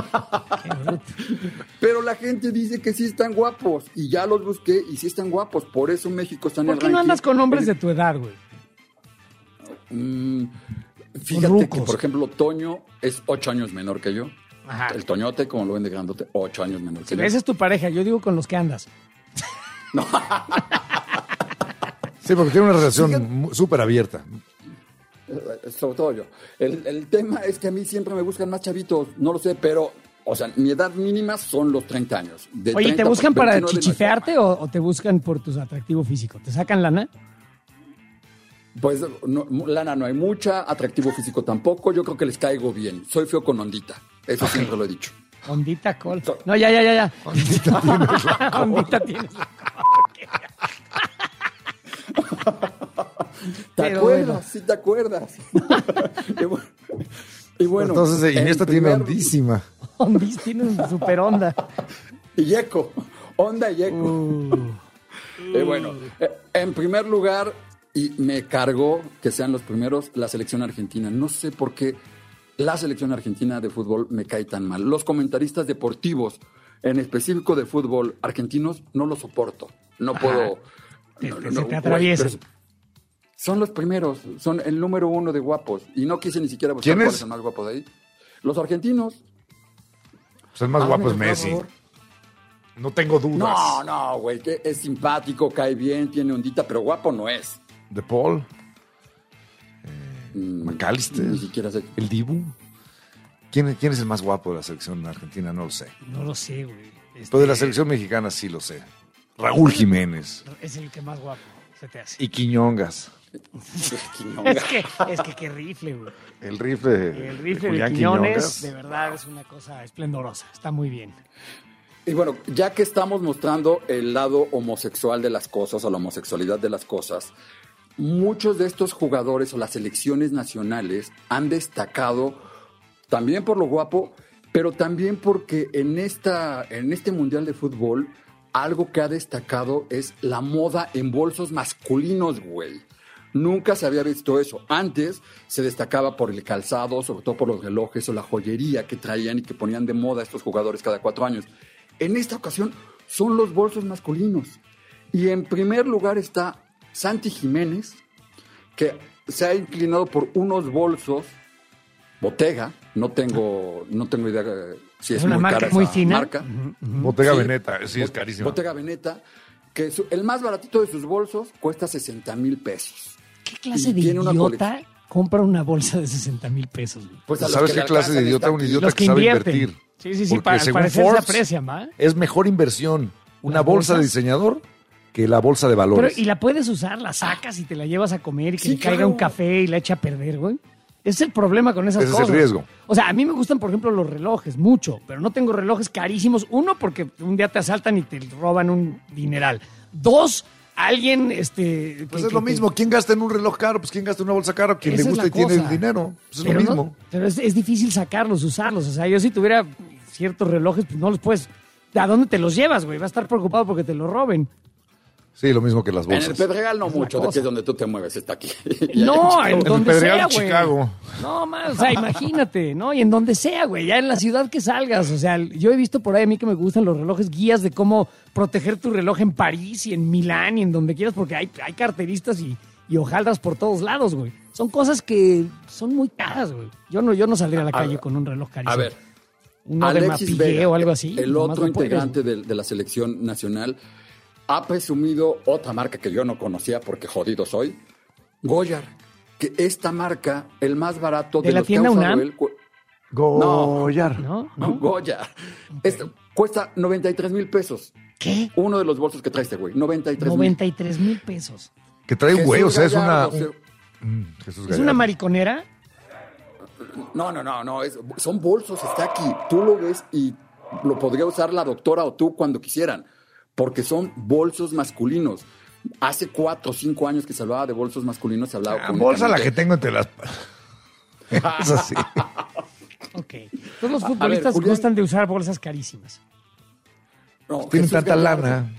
Pero la gente dice que sí están guapos, y ya los busqué, y sí están guapos, por eso México está en el ¿Por qué ranking. no andas con hombres de tu edad, güey? Fíjate rucos. que, por ejemplo, Toño es 8 años menor que yo. Ajá. El Toñote, como lo ven de grandote, 8 años menor que yo. Esa es tu pareja, yo digo con los que andas. Sí, porque tiene una relación súper abierta. Sobre todo yo. El tema es que a mí siempre me buscan más chavitos, no lo sé, pero, o sea, mi edad mínima son los 30 años. De Oye, ¿te 30 buscan para 29 no hay chichifearte o te buscan por tu atractivo físico? ¿Te sacan lana? Pues no, lana no hay mucha, atractivo físico tampoco, yo creo que les caigo bien. Soy feo con ondita, eso siempre lo he dicho. Ondita Col. No, ya. Ondita tienes la cola. Ondita tienes la ¿Te Pero acuerdas? bueno. Sí, te acuerdas. y bueno, Entonces, Iniesta en tiene primer- ondísima. Ondis tiene una super onda. Y Eco, onda y Eco. Bueno, en primer lugar, y me cargó que sean los primeros, la selección argentina. No sé por qué la selección argentina de fútbol me cae tan mal. Los comentaristas deportivos, en específico de fútbol argentinos, no los soporto. No puedo... Se te atraviesa. pero son los primeros, son el número 1 de guapos. Y no quise ni siquiera buscar ¿Quién cuál es? es el más guapo de ahí. Los argentinos. Pues el más guapo es Hazme el Messi. favor. No tengo dudas. No, güey, que es simpático, cae bien, tiene ondita, pero guapo no es. De Paul. McAllister. Ni siquiera sé. El Dibu. ¿Quién es el más guapo de la selección argentina? No lo sé. No lo sé, güey. Pero de la selección mexicana sí lo sé. Raúl Jiménez. Es el que más guapo se te hace. Y Quiñongas. Es que qué rifle, güey. El rifle. El rifle de Julián Quiñones, Quiñongas. de verdad, es una cosa esplendorosa. Está muy bien. Y bueno, ya que estamos mostrando el lado homosexual de las cosas o la homosexualidad de las cosas, muchos de estos jugadores o las selecciones nacionales han destacado también por lo guapo, pero también porque en este Mundial de Fútbol algo que ha destacado es la moda en bolsos masculinos, güey. Nunca se había visto eso. Antes se destacaba por el calzado, sobre todo por los relojes o la joyería que traían y que ponían de moda estos jugadores cada 4 años. En esta ocasión son los bolsos masculinos. Y en primer lugar está Santi Jiménez, que se ha inclinado por unos bolsos Bottega. No tengo idea si es una muy marca cara muy esa fina. marca. Bottega Sí. Veneta, sí, es carísimo. Bottega Veneta, que el más baratito de sus bolsos cuesta 60,000 pesos. ¿Qué clase Y de tiene una idiota compra una bolsa de 60,000 pesos? Güey? Pues a los ¿Sabes que qué le clase de alcanzan idiota? está Un aquí. idiota Los que que sabe invierten. invertir. Sí, Porque al según parecer se Forbes, aprecian, ¿va? es mejor inversión una ¿Las bolsa de bolsas? diseñador que la bolsa de valores. Pero, y la puedes usar, la sacas y te la llevas a comer y que Sí, le caiga claro. un café y la echa a perder, güey. Ese es el problema con esas Ese es el cosas. riesgo. O sea, a mí me gustan, por ejemplo, los relojes, mucho, pero no tengo relojes carísimos. Uno, porque un día te asaltan y te roban un dineral. Dos, alguien, Pues es lo mismo. ¿Quién gasta en un reloj caro? Pues ¿quién gasta en una bolsa cara? Quien le gusta y tiene el dinero. Pues es lo mismo. Pero es difícil sacarlos, usarlos. O sea, yo si tuviera ciertos relojes, pues no los puedes... ¿A dónde te los llevas, güey? Vas a estar preocupado porque te los roben. Sí, lo mismo que las bolsas. En el Pedregal no mucho, de que es donde tú te mueves, está aquí. No, en donde el Pedregal sea, de güey. Chicago. No, más, o sea, imagínate, ¿no? Y en donde sea, güey, ya en la ciudad que salgas. O sea, yo he visto por ahí a mí que me gustan los relojes, guías de cómo proteger tu reloj en París y en Milán y en donde quieras, porque hay carteristas y hojaldras por todos lados, güey. Son cosas que son muy caras, güey. Yo no saldría a la calle con un reloj carísimo. A ver, uno de Alexis Mapillé Vega, o algo así. el nomás otro no puedes, integrante de la selección nacional, ha presumido otra marca que yo no conocía porque jodido soy, Goyard, que esta marca, el más barato ¿De de la los tienda que ha usado UNAM? él, Goyard. ¿No? Goyard. Cuesta 93,000 pesos. ¿Qué? Uno de los bolsos que trae este güey, 93,000. 93,000 pesos. Que trae un güey, o sea, es una... Gallardo, Jesús ¿Es Gallardo. una mariconera? No, son bolsos, está aquí. Tú lo ves y lo podría usar la doctora o tú cuando quisieran, porque son bolsos masculinos. Hace 4 o 5 años que se hablaba de bolsos masculinos, se hablaba bolsa la que tengo entre las... Es así. Ok. Todos los futbolistas Julián, gustan de usar bolsas carísimas. No, Tienen Jesús tanta Gallardo lana.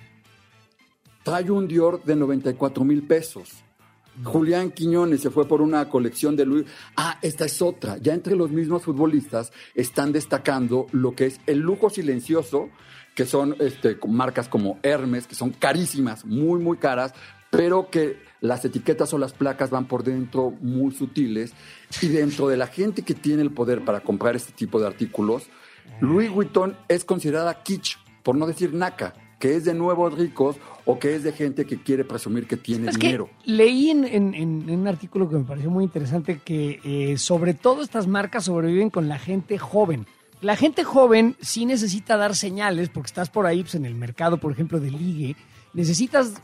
Trae un Dior de 94,000 pesos. Julián Quiñones se fue por una colección de Louis. Esta es otra. Ya entre los mismos futbolistas están destacando lo que es el lujo silencioso, que son marcas como Hermes, que son carísimas, muy, muy caras, pero que las etiquetas o las placas van por dentro muy sutiles. Y dentro de la gente que tiene el poder para comprar este tipo de artículos, Louis Vuitton es considerada kitsch, por no decir naca, que es de nuevos ricos o que es de gente que quiere presumir que tiene dinero. Que leí en un artículo que me pareció muy interesante que sobre todo estas marcas sobreviven con la gente joven. La gente joven sí necesita dar señales, porque estás por ahí pues, en el mercado, por ejemplo, de ligue, necesitas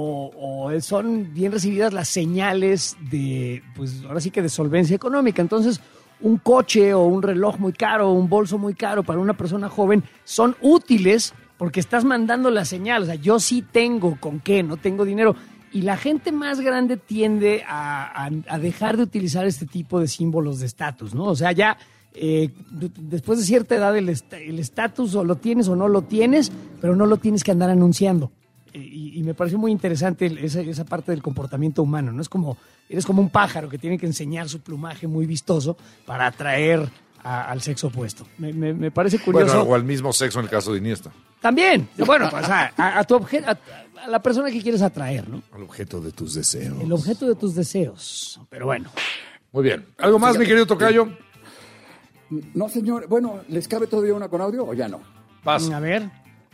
o son bien recibidas las señales de, pues ahora sí que de solvencia económica. Entonces, un coche o un reloj muy caro o un bolso muy caro para una persona joven son útiles porque estás mandando la señal. O sea, yo sí tengo con qué, no tengo dinero. Y la gente más grande tiende a dejar de utilizar este tipo de símbolos de estatus, ¿no? O sea, ya después de cierta edad el estatus o lo tienes o no lo tienes, pero no lo tienes que andar anunciando. Y me pareció muy interesante esa parte del comportamiento humano, ¿no? Eres como un pájaro que tiene que enseñar su plumaje muy vistoso para atraer al sexo opuesto. Me parece curioso. Bueno, o al mismo sexo en el caso de Iniesta. También. Bueno, pues a tu objeto, a la persona que quieres atraer, ¿no? Al objeto de tus deseos. El objeto de tus deseos. Pero bueno. Muy bien. ¿Algo más, mi querido tocayo? No, señor. Bueno, ¿les cabe todavía una con audio o ya no? Pasa. A ver,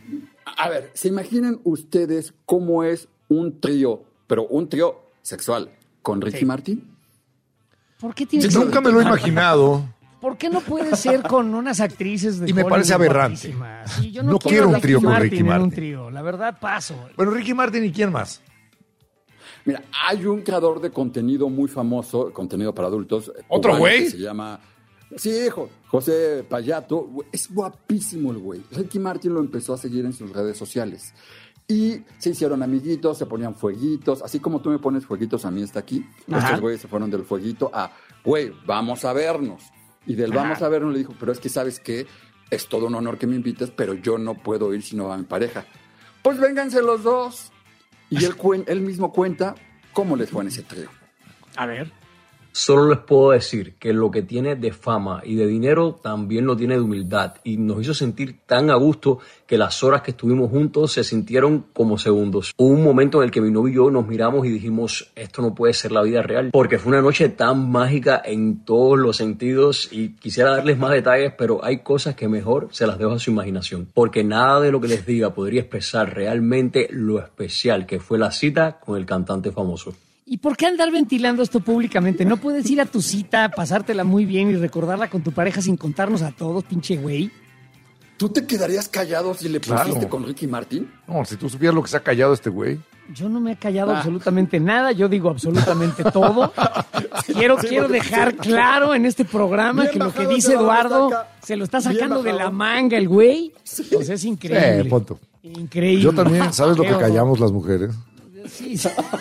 ¿se imaginan ustedes cómo es un trío, pero un trío sexual, con Ricky Martin? ¿por qué tienes Sí, nunca me lo he imaginado. ¿Por qué no puede ser con unas actrices de Y me Hollywood parece aberrante. guapísimas? Sí, yo No quiero un trío con Ricky en un Martin. trío. La verdad, paso. Bueno, Ricky Martin y quién más. Mira, hay un creador de contenido muy famoso, contenido para adultos. ¿Otro cubano, güey? que se llama... Sí, hijo, José Payato. Es guapísimo el güey. Ricky Martin lo empezó a seguir en sus redes sociales. Y se hicieron amiguitos, se ponían fueguitos. Así como tú me pones fueguitos, a mí está aquí. Ajá. Estos güeyes se fueron del fueguito a, güey, vamos a vernos. Y del vamos a vernos le dijo, pero es que ¿sabes qué? Es todo un honor que me invites, pero yo no puedo ir si no va mi pareja. Pues vénganse los dos. Y él mismo cuenta cómo les fue en ese trío. A ver. Solo les puedo decir que lo que tiene de fama y de dinero también lo tiene de humildad y nos hizo sentir tan a gusto que las horas que estuvimos juntos se sintieron como segundos. Hubo un momento en el que mi novio y yo nos miramos y dijimos, esto no puede ser la vida real, porque fue una noche tan mágica en todos los sentidos y quisiera darles más detalles, pero hay cosas que mejor se las dejo a su imaginación, porque nada de lo que les diga podría expresar realmente lo especial que fue la cita con el cantante famoso. ¿Y por qué andar ventilando esto públicamente? ¿No puedes ir a tu cita, pasártela muy bien y recordarla con tu pareja sin contarnos a todos, pinche güey? ¿Tú te quedarías callado si le pusiste con Ricky Martin? No, si tú supieras lo que se ha callado este güey. Yo no me he callado absolutamente nada, yo digo absolutamente todo. Quiero dejar claro en este programa que lo que dice Eduardo se lo está sacando de la manga el güey. Pues es increíble. Punto. Increíble. Yo también, ¿sabes lo que callamos las mujeres? Sí.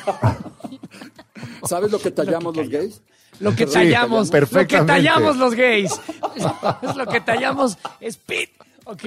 ¿Sabes lo que tallamos los gays? Lo que Sí, tallamos, lo que perfectamente. tallamos los gays. Es lo que tallamos es pit. Ok.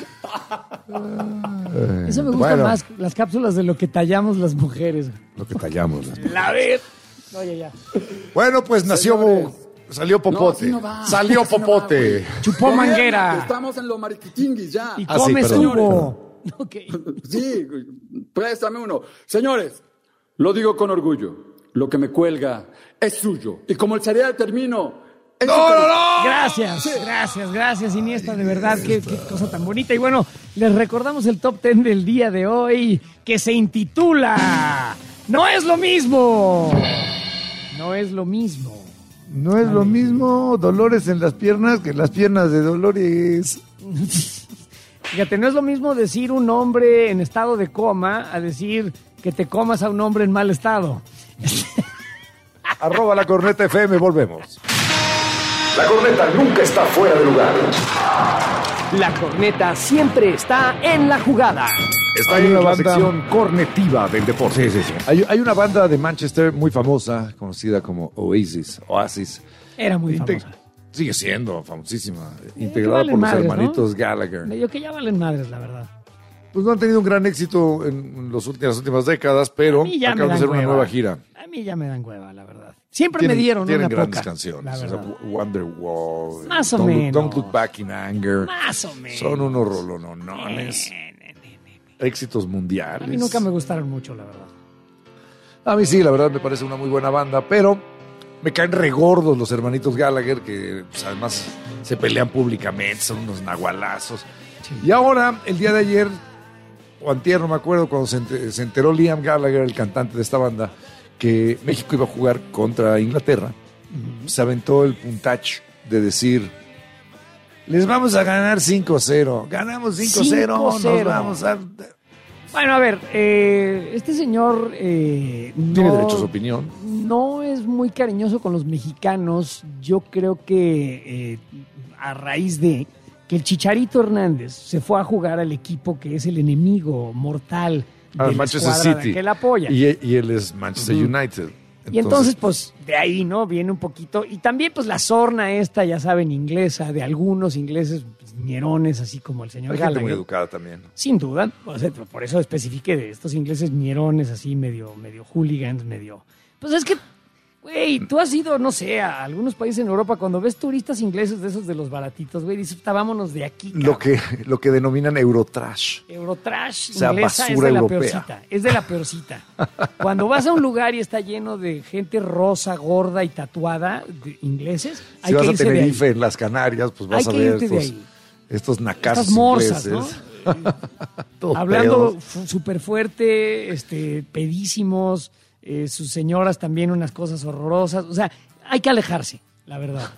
Eso me gusta Bueno, más, las cápsulas de lo que tallamos las mujeres. Lo que tallamos. La ver. Oye, ya. Bueno, pues salió Popote. No, así no va. Salió Así no va, Popote. güey. Chupó Gobierno, manguera. que Estamos en lo mariquitinguis ya. Y Ah, sí, come perdón. subo. Ok. Sí, préstame uno. Señores, lo digo con orgullo. Lo que me cuelga es suyo. Y como el cereal termino... ¡No! Gracias, Iniesta, de verdad, qué cosa tan bonita. Y bueno, les recordamos el top 10 del día de hoy, que se intitula No es lo mismo. No es lo mismo. No es lo mismo Dolores en las piernas que las piernas de Dolores. Fíjate, no es lo mismo decir un hombre en estado de coma a decir que te comas a un hombre en mal estado. @ La Corneta FM, volvemos. La corneta nunca está fuera de lugar. La corneta siempre está en la jugada. Está Hay en una la banda sección cornetiva del deporte. Sí. Hay una banda de Manchester muy famosa, conocida como Oasis. Era muy famosa. Sigue siendo famosísima. Integrada valen por los madres, hermanitos ¿no? Gallagher. Medio que ya valen madres, la verdad. Pues no han tenido un gran éxito en las últimas décadas, pero A mí ya me acaban de dan hacer una hueva. nueva gira. A mí ya me dan hueva, la verdad. Siempre me dieron Tienen una grandes poca, canciones. la O sea, verdad. Wonderwall. Más o Don't Look- menos. Don't Look Back in Anger. Más o menos. Son unos rolonones. Éxitos mundiales. A mí nunca me gustaron mucho, la verdad. A mí sí, la verdad me parece una muy buena banda, pero me caen regordos los hermanitos Gallagher, que pues, además se pelean públicamente, son unos nahualazos. Y ahora, el día de ayer, o antier, no me acuerdo, cuando se enteró Liam Gallagher, el cantante de esta banda, que México iba a jugar contra Inglaterra, se aventó el puntache de decir: les vamos a ganar 5-0. Ganamos 5-0, 5-0. nos vamos a... Bueno, a ver, este señor Tiene no, derecho a su opinión. no es muy cariñoso con los mexicanos. Yo creo que a raíz de que el Chicharito Hernández se fue a jugar al equipo que es el enemigo mortal de la Manchester escuadra City. que él apoya. Y él es Manchester United. Y entonces, pues, de ahí, ¿no? Viene un poquito. Y también, pues, la sorna esta, ya saben, inglesa, de algunos ingleses pues, ñerones, así como el señor Hay gente muy Gallagher. educada también. Sin duda. O sea, por eso especifique de estos ingleses ñerones, así, medio hooligans, medio... Pues es que, güey, tú has ido, no sé, a algunos países en Europa, cuando ves turistas ingleses de esos de los baratitos, güey, dices, "Puta, vámonos de aquí, Lo que denominan Eurotrash. Eurotrash O sea, inglesa es basura de la europea. peorcita. Es de la peorcita. Cuando vas a un lugar y está lleno de gente rosa, gorda y tatuada, de ingleses, hay Si vas que a irse de ahí. Tenerife, en las Canarias, pues vas Hay a que ver irte de ahí. estos nacasos Estas morsas, ingleses. ¿no? Hablando súper fuerte, pedísimos, sus señoras también unas cosas horrorosas. O sea, hay que alejarse, la verdad.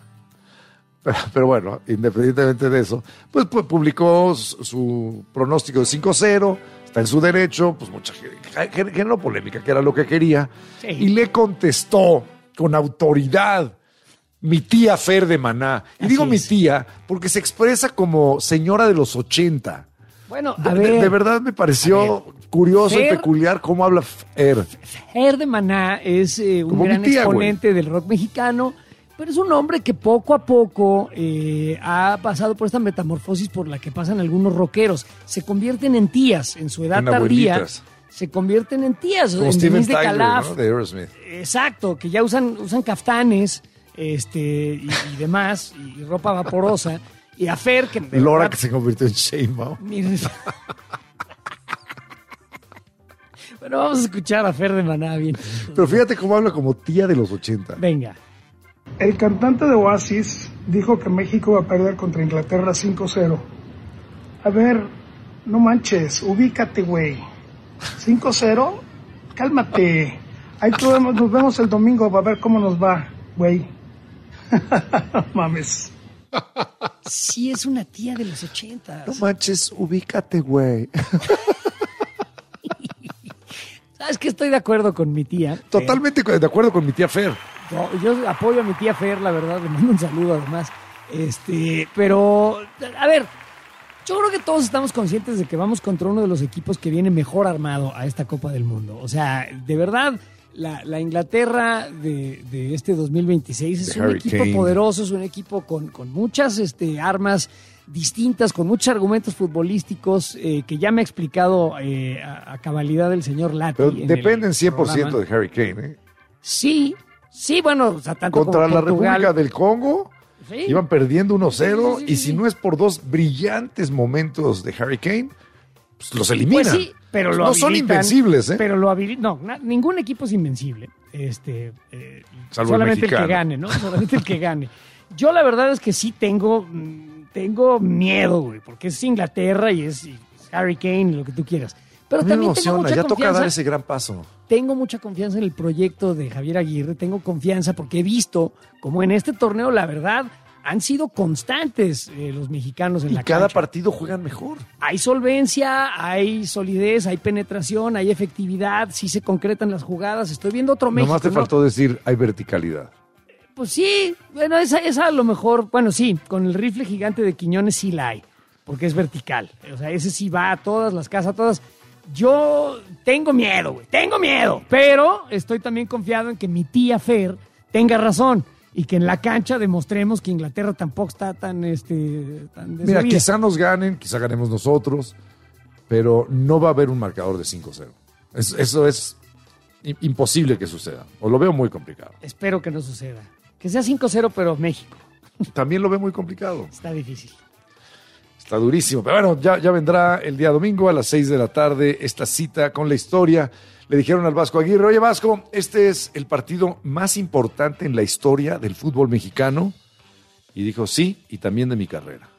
Pero bueno, independientemente de eso, pues publicó su pronóstico de 5-0, está en su derecho, pues mucha gente generó polémica, que era lo que quería, Sí. y le contestó con autoridad mi tía Fer de Maná. Y Así digo mi es. tía porque se expresa como señora de los 80. Bueno, De, a ver. de verdad me pareció curioso y Fer- peculiar cómo habla Fer. Fer de Maná es un Como mi gran tía, exponente del rock mexicano, pero es un hombre que poco a poco ha pasado por esta metamorfosis por la que pasan algunos rockeros. Se convierten en tías en su edad En tardía. abuelitas. Se convierten en tías. Como en Steven Denise de Tyler, Calaf. ¿no? De Aerosmith. Exacto, que ya usan caftanes y demás, y ropa vaporosa. Y a Fer, que... de Laura, verdad, que se convirtió en Sheinbaum. Miren. Bueno, vamos a escuchar a Fer de Maná bien. Pero fíjate cómo habla como tía de los 80. Venga. El cantante de Oasis dijo que México iba a perder contra Inglaterra 5-0. A ver, no manches, ubícate, güey. 5-0, cálmate. Ahí nos vemos el domingo para ver cómo nos va, güey. No mames. Sí, es una tía de los 80. No manches, ubícate, güey. ¿Sabes qué? Estoy de acuerdo con mi tía. Totalmente de acuerdo con mi tía Fer. Yo apoyo a mi tía Fer, la verdad, le mando un saludo además. Pero, a ver, Yo creo que todos estamos conscientes de que vamos contra uno de los equipos que viene mejor armado a esta Copa del Mundo. O sea, de verdad, la Inglaterra de este 2026 es un equipo poderoso, es un equipo con muchas armas distintas, con muchos argumentos futbolísticos que ya me ha explicado a cabalidad el señor Lati. Pero dependen 100% de Harry Kane, ¿eh? Sí, bueno, o sea, tanto contra como la Portugal. República del Congo, Sí. iban perdiendo 1-0, Sí. y si no es por dos brillantes momentos de Harry Kane, pues los eliminan. Pues sí, pero lo no son habilitan, invencibles, ¿eh? Pero lo habilitan. No, ningún equipo es invencible. Salvo solamente el que mexicano. gane, ¿no? Solamente el que gane. Yo la verdad es que sí tengo miedo, güey, porque es Inglaterra y es Harry Kane, lo que tú quieras. Pero A mí me también tengo emociona, mucha ya toca confianza. dar ese gran paso. Tengo mucha confianza en el proyecto de Javier Aguirre, tengo confianza porque he visto como en este torneo, la verdad, han sido constantes los mexicanos en Y la cada cancha. partido juegan mejor. Hay solvencia, hay solidez, hay penetración, hay efectividad, sí se concretan las jugadas. Estoy viendo otro México. Nomás te ¿no? faltó decir, hay verticalidad. Pues sí, bueno, esa a lo mejor, bueno, sí, con el rifle gigante de Quiñones sí la hay, porque es vertical. O sea, ese sí va a todas las casas, a todas. Yo tengo miedo, güey, tengo miedo, pero estoy también confiado en que mi tía Fer tenga razón y que en la cancha demostremos que Inglaterra tampoco está tan Mira, desobedida. quizá nos ganen, quizá ganemos nosotros, pero no va a haber un marcador de 5-0. Eso es imposible que suceda, o lo veo muy complicado. Espero que no suceda. Que sea 5-0, pero México. También lo veo muy complicado. Está difícil. Está durísimo. Pero bueno, ya vendrá el día domingo a las 6 de la tarde esta cita con la historia. Le dijeron al Vasco Aguirre, oye Vasco, este es el partido más importante en la historia del fútbol mexicano. Y dijo, sí, y también de mi carrera.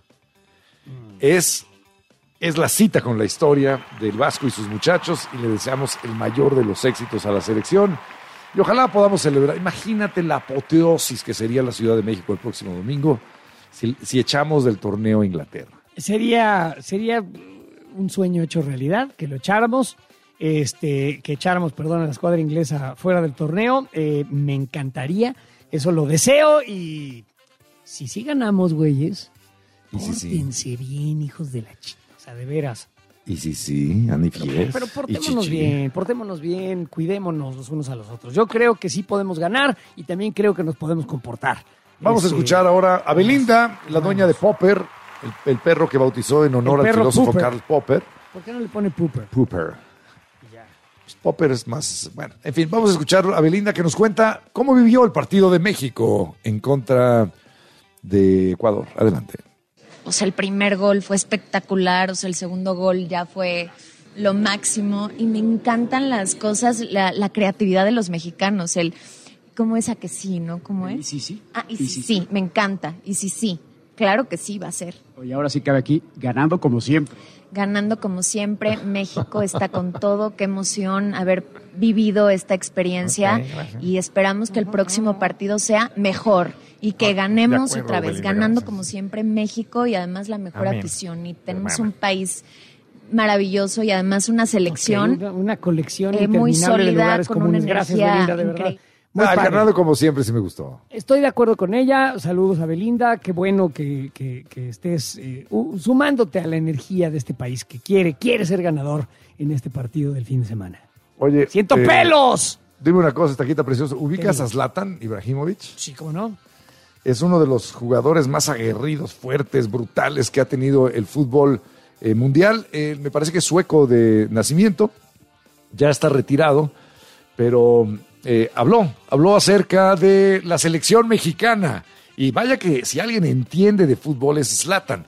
Es la cita con la historia del Vasco y sus muchachos y le deseamos el mayor de los éxitos a la selección. Y ojalá podamos celebrar. Imagínate la apoteosis que sería la Ciudad de México el próximo domingo si echamos del torneo a Inglaterra. Sería un sueño hecho realidad, que lo echáramos, que echáramos, a la escuadra inglesa fuera del torneo. Me encantaría, eso lo deseo y si sí ganamos, güeyes, pórtense bien, hijos de la chica, o sea, de veras. Y sí, Andy Figueres. Pero portémonos bien, cuidémonos los unos a los otros. Yo creo que sí podemos ganar y también creo que nos podemos comportar. Vamos a escuchar ahora a Belinda, la dueña de Popper, el perro que bautizó en honor al filósofo Popper. Karl Popper. ¿Por qué no le pone Popper? Popper. Pues Popper es más... Bueno, en fin, vamos a escuchar a Belinda que nos cuenta cómo vivió el partido de México en contra de Ecuador. Adelante. O sea, el primer gol fue espectacular, o sea, el segundo gol ya fue lo máximo y me encantan las cosas, la creatividad de los mexicanos, ¿cómo es a que sí, no? ¿Cómo es? Sí. Ah, y sí, me encanta, y sí, claro que sí va a ser. Y ahora sí cabe aquí, ganando como siempre. Ganando como siempre, México está con todo, qué emoción haber vivido esta experiencia y esperamos que el próximo partido sea mejor. Y que ganemos acuerdo, otra vez, Belinda, ganando gracias. como siempre México y además la mejor Amén. afición. Y tenemos un país maravilloso y además una selección Una colección muy interminable de sólida, lugares con una comunes. Gracias, energía Belinda, de verdad. increíble. Muy padre. Ganado como siempre, sí me gustó. Estoy de acuerdo con ella. Saludos a Belinda. Qué bueno que estés sumándote a la energía de este país que quiere ser ganador en este partido del fin de semana. Oye, ¡Siento pelos! Dime una cosa, taquita preciosa. ¿Ubicas ¿Qué? a Zlatan Ibrahimovic? Sí, ¿cómo no? Es uno de los jugadores más aguerridos, fuertes, brutales que ha tenido el fútbol mundial. Me parece que es sueco de nacimiento. Ya está retirado, pero habló acerca de la selección mexicana. Y vaya que si alguien entiende de fútbol es Zlatan.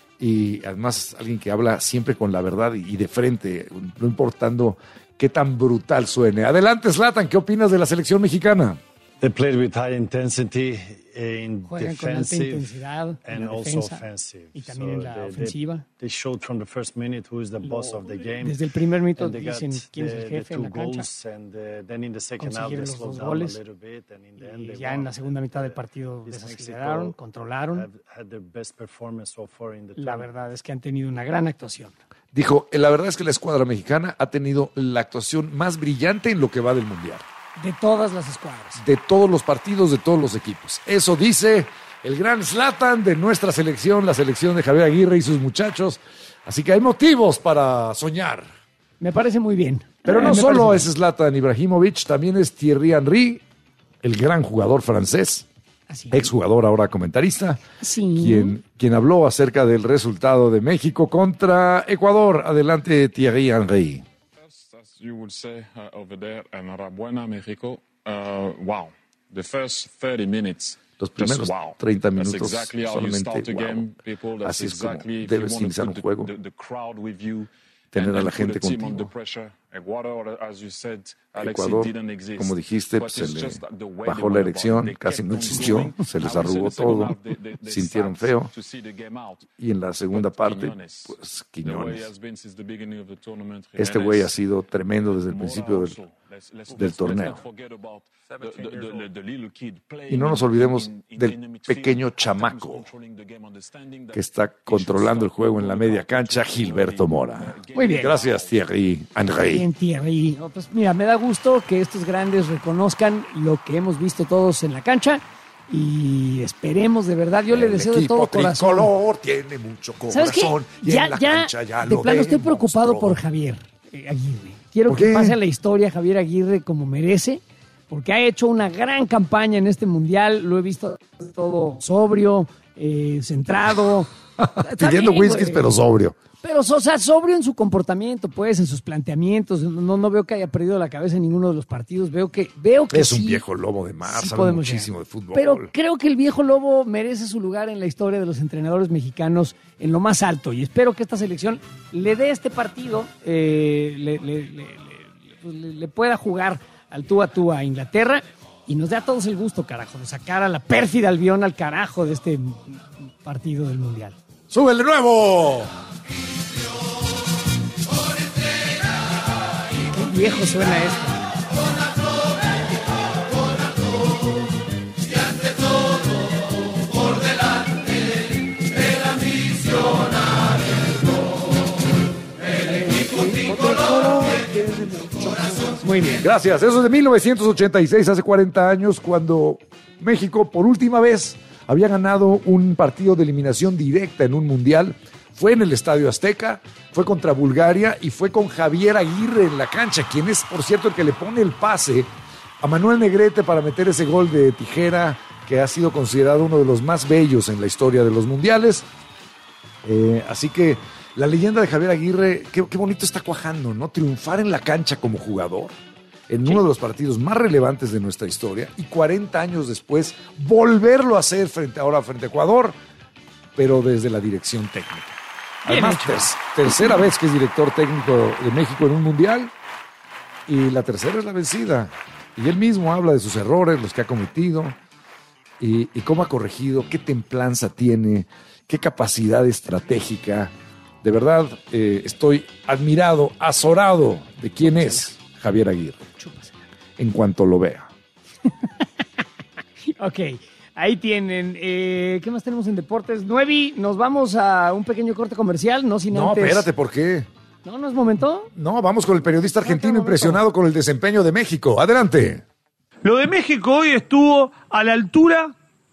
Y además alguien que habla siempre con la verdad y de frente, no importando qué tan brutal suene. Adelante, Zlatan, ¿qué opinas de la selección mexicana? They played with high intensity in Juegan con alta defensive intensidad en and la also defensa offensive. y también en la they- ofensiva. They showed from the first minute who is the boss of the game. Desde el primer minuto And they got dicen quién es el the jefe en la two cancha. goals, and then in the second half Consiguieron they los slowed dos down a goles little bit, and in the end y they ya won. en la segunda mitad del partido This desaceleraron, Mexico controlaron. had their best performance so far in the La tournament. verdad es que han tenido una gran actuación. Dijo, la verdad es que la escuadra mexicana ha tenido la actuación más brillante en lo que va del Mundial. De todas las escuadras. De todos los partidos, de todos los equipos. Eso dice el gran Zlatan de nuestra selección, la selección de Javier Aguirre y sus muchachos. Así que hay motivos para soñar. Me parece muy bien. Pero no Me solo es parece Zlatan Ibrahimovic, también es Thierry Henry, el gran jugador francés, exjugador, ahora comentarista, quien habló acerca del resultado de México contra Ecuador. Adelante, Thierry Henry. As you would say over there, enhorabuena, México. Wow, the first 30 minutes. Los primeros just wow. 30 That's minutos exactly how you start solamente a wow. game, people. That's Así es como exactly if you debes want to iniciar un put juego. the crowd with you. Tener a la put gente the team contigo. under pressure. Ecuador, as you said, Alexis, Ecuador, didn't exist. como dijiste, But se it's le just the way bajó they la won the erección, ball. They casi kept no on existió, going. se les I would say arrugó the second todo, half, they sintieron start feo. to see the game out. Y en la segunda But parte, Quiñones, pues the way he Quiñones. has been since the beginning of the tournament, Este Jiménez, güey ha sido tremendo desde el principio del torneo. Y no nos olvidemos del pequeño chamaco que está controlando el juego en la media cancha, Gilberto Mora. Muy bien. Gracias, Thierry Henry. Bien, Thierry. No, pues mira, me da gusto que estos grandes reconozcan lo que hemos visto todos en la cancha y esperemos de verdad. Yo le deseo de todo corazón. Tricolor tiene mucho ¿Sabes qué? corazón y en la cancha ya de lo plano estoy demostró. preocupado por Javier Aguirre. Quiero ¿Por que qué? pase a la historia Javier Aguirre como merece, porque ha hecho una gran campaña en este mundial. Lo he visto todo sobrio, centrado. Pidiendo bien, whiskies, güey. pero sobrio. Pero, o sea, sobrio en su comportamiento, pues, en sus planteamientos. No veo que haya perdido la cabeza en ninguno de los partidos. Veo que Es sí, un viejo lobo de mar, sí sabe podemos muchísimo llegar. de fútbol. Pero creo que el viejo lobo merece su lugar en la historia de los entrenadores mexicanos en lo más alto. Y espero que esta selección le dé este partido, le pueda jugar al tú a tú a Inglaterra y nos dé a todos el gusto, carajo, de sacar a la pérfida Albión al carajo de este partido del Mundial. ¡Súbele nuevo! Qué viejo suena esto. Muy bien. Gracias. Eso es de 1986, hace 40 años, cuando México por última vez había ganado un partido de eliminación directa en un mundial. Fue en el Estadio Azteca, fue contra Bulgaria y fue con Javier Aguirre en la cancha, quien es, por cierto, el que le pone el pase a Manuel Negrete para meter ese gol de tijera que ha sido considerado uno de los más bellos en la historia de los mundiales. Así que la leyenda de Javier Aguirre, qué bonito está cuajando, ¿no? Triunfar en la cancha como jugador en uno de los partidos más relevantes de nuestra historia y 40 años después volverlo a hacer frente a Ecuador, pero desde la dirección técnica. Además, tercera vez que es director técnico de México en un mundial y la tercera es la vencida. Y él mismo habla de sus errores, los que ha cometido y cómo ha corregido, qué templanza tiene, qué capacidad estratégica. De verdad, estoy admirado, azorado de quién es Javier Aguirre, en cuanto lo vea. Ok, ahí tienen. ¿Qué más tenemos en deportes? Nuevi, nos vamos a un pequeño corte comercial, no sin No, antes... espérate, ¿por qué? ¿No es momento? No, vamos con el periodista argentino impresionado con el desempeño de México. Adelante. Lo de México hoy estuvo a la altura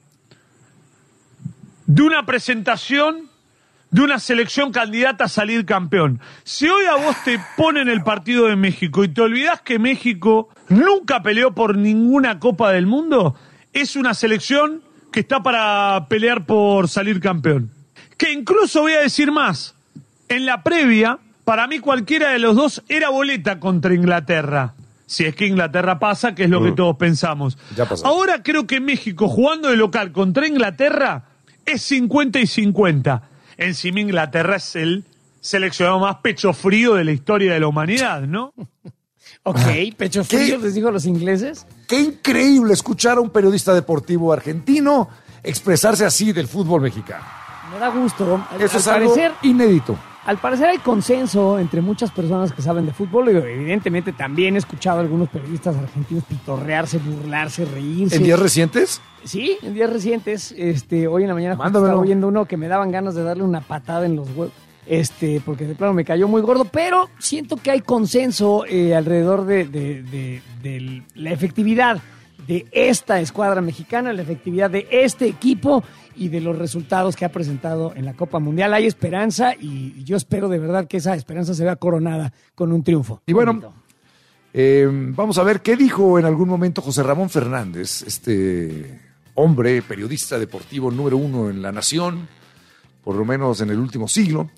de una presentación de una selección candidata a salir campeón. Si hoy a vos te ponen el partido de México y te olvidás que México nunca peleó por ninguna Copa del Mundo, es una selección que está para pelear por salir campeón. Que incluso voy a decir más, en la previa, para mí cualquiera de los dos era boleta contra Inglaterra. Si es que Inglaterra pasa, que es lo que todos pensamos. Ya pasó. Ahora creo que México jugando de local contra Inglaterra es 50 y 50. Encima Inglaterra es el seleccionado más pecho frío de la historia de la humanidad, ¿no? Ok, pecho frío, les digo a los ingleses. Qué increíble escuchar a un periodista deportivo argentino expresarse así del fútbol mexicano. Me da gusto. Eso es algo inédito. Al parecer hay consenso entre muchas personas que saben de fútbol. Y evidentemente también he escuchado a algunos periodistas argentinos pitorrearse, burlarse, reírse. ¿En días recientes? Sí, en días recientes. Hoy en la mañana Mándamelo. estaba oyendo uno que me daban ganas de darle una patada en los huevos. Porque de plano me cayó muy gordo, pero siento que hay consenso alrededor de la efectividad de esta escuadra mexicana, la efectividad de este equipo y de los resultados que ha presentado en la Copa Mundial. Hay esperanza y yo espero de verdad que esa esperanza se vea coronada con un triunfo. Y bueno, vamos a ver qué dijo en algún momento José Ramón Fernández, este hombre, periodista deportivo número 1 en La Nación, por lo menos en el último siglo,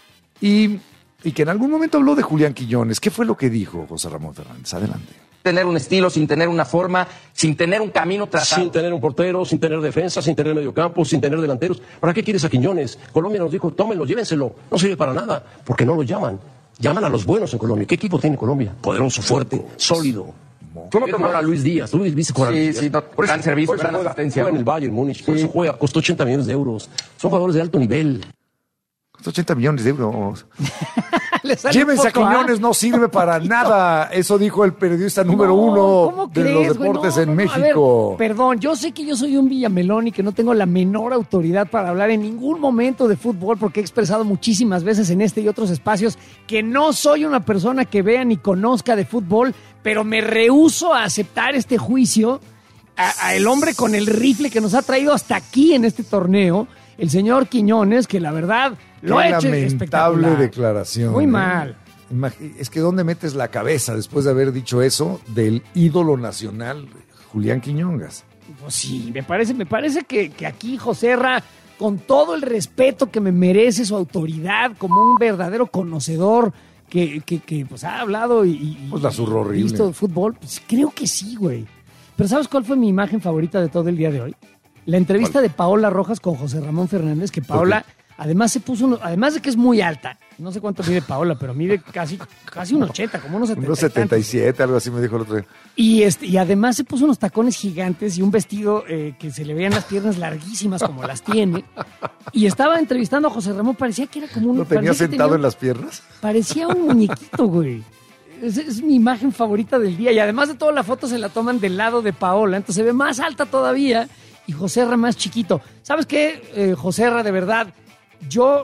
y que en algún momento habló de Julián Quiñones. ¿Qué fue lo que dijo José Ramón Fernández? Adelante. Tener un estilo, sin tener una forma, sin tener un camino trazado. Sin tener un portero, sin tener defensa, sin tener mediocampo, sin tener delanteros. ¿Para qué quieres a Quiñones? Colombia nos dijo, tómenlo, llévenselo. No sirve para nada, porque no lo llaman. Llaman a los buenos en Colombia. ¿Qué equipo tiene Colombia? Poderoso, fuerte, sólido. ¿Cómo tomar a Luis Díaz? Luis Díaz por gran servicio, gran asistencia. Juega en el Bayern Múnich, por eso juega, costó 80 millones de euros. Son jugadores de alto nivel. Costó 80 millones de euros. Llévense a Quiñones, no sirve para nada. Eso dijo el periodista número 1 de los deportes en México. A ver, perdón, yo sé que yo soy un Villamelón y que no tengo la menor autoridad para hablar en ningún momento de fútbol, porque he expresado muchísimas veces en este y otros espacios que no soy una persona que vea ni conozca de fútbol, pero me rehúso a aceptar este juicio a el hombre con el rifle que nos ha traído hasta aquí en este torneo, el señor Quiñones, que la verdad lo ha hecho espectacular. Lamentable declaración. Muy mal. Es que ¿dónde metes la cabeza después de haber dicho eso del ídolo nacional Julián Quiñones? Pues sí, me parece que aquí Joserra, con todo el respeto que me merece su autoridad como un verdadero conocedor que pues ha hablado y pues la zurró horrible. Visto de fútbol, pues creo que sí, güey. Pero ¿sabes cuál fue mi imagen favorita de todo el día de hoy? La entrevista de Paola Rojas con José Ramón Fernández, que Paola además se puso, además de que es muy alta, no sé cuánto mide Paola, pero mide casi un 80, como unos 70. Unos 77, algo así me dijo el otro día. Y además se puso unos tacones gigantes y un vestido que se le veían las piernas larguísimas como las tiene. Y estaba entrevistando a José Ramón, parecía que era como un... ¿Lo tenía sentado en las piernas? Parecía un muñequito, güey. Es mi imagen favorita del día. Y además de todo, la foto se la toman del lado de Paola, entonces se ve más alta todavía y Joserra más chiquito. ¿Sabes qué, Joserra, de verdad? Yo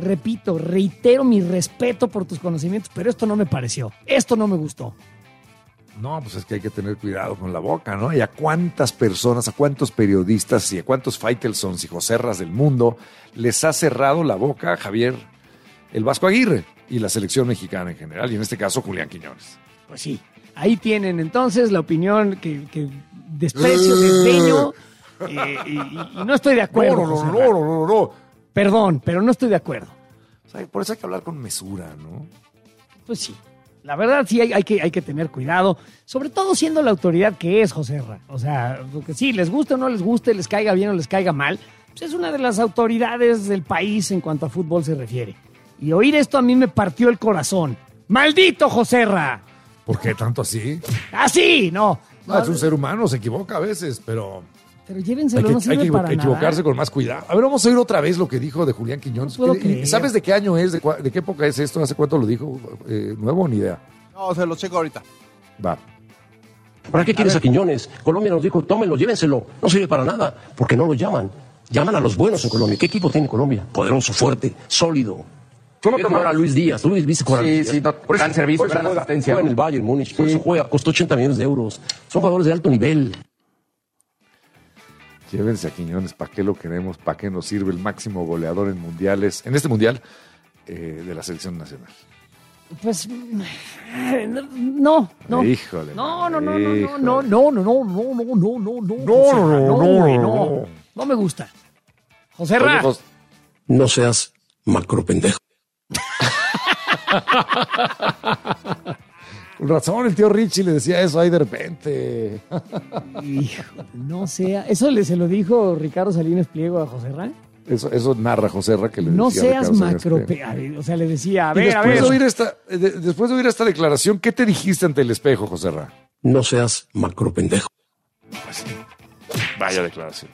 reitero mi respeto por tus conocimientos, pero esto no me pareció. Esto no me gustó. No, pues es que hay que tener cuidado con la boca, ¿no? Y a cuántas personas, a cuántos periodistas y a cuántos Faitelsons y Joserras del mundo les ha cerrado la boca Javier el Vasco Aguirre y la selección mexicana en general, y en este caso Julián Quiñones. Pues sí, ahí tienen entonces la opinión que desprecio, desdeño, y no estoy de acuerdo. No. Perdón, pero no estoy de acuerdo. O sea, por eso hay que hablar con mesura, ¿no? Pues sí. La verdad sí hay que tener cuidado, sobre todo siendo la autoridad que es Joserra. O sea, porque sí, les guste o no les guste, les caiga bien o les caiga mal, pues es una de las autoridades del país en cuanto a fútbol se refiere. Y oír esto a mí me partió el corazón. ¡Maldito Joserra! ¿Por qué tanto así? ¡Así! No. Es un ser humano, se equivoca a veces, pero llévenselo, no sirve para nada. Hay que equivocarse con más cuidado. A ver, vamos a oír otra vez lo que dijo de Julián Quiñones. No puedo creer. ¿Sabes de qué año es? ¿De qué época es esto? ¿Hace cuánto lo dijo? ¿Nuevo? Ni idea. No, se lo checo ahorita. Va. ¿Para qué quieres a Quiñones? Colombia nos dijo, tómenlo, llévenselo. No sirve para nada, porque no lo llaman. Llaman a los buenos en Colombia. ¿Qué equipo tiene Colombia? Poderoso, fuerte, sólido. ¿Cómo tomar a Luis Díaz? Luis Díaz por gran servicio, gran asistencia. Juega en el Bayern Múnich, por eso juega, costó 80 millones de euros. Son jugadores de alto nivel. Llévense a Quiñones, ¿para qué lo queremos? ¿Para qué nos sirve el máximo goleador en mundiales, en este mundial de la selección nacional? Pues no. Híjole. No me gusta. Joserra. No seas macropendejo. Con razón, el tío Richie le decía eso ahí de repente. Híjole, no sea. ¿Eso se lo dijo Ricardo Salinas Pliego a Joserra? Eso narra Joserra que le decía. No seas macropendejo. O sea, le decía, después de oír esta declaración, ¿qué te dijiste ante el espejo, Joserra? No seas macropendejo. Vaya declaración,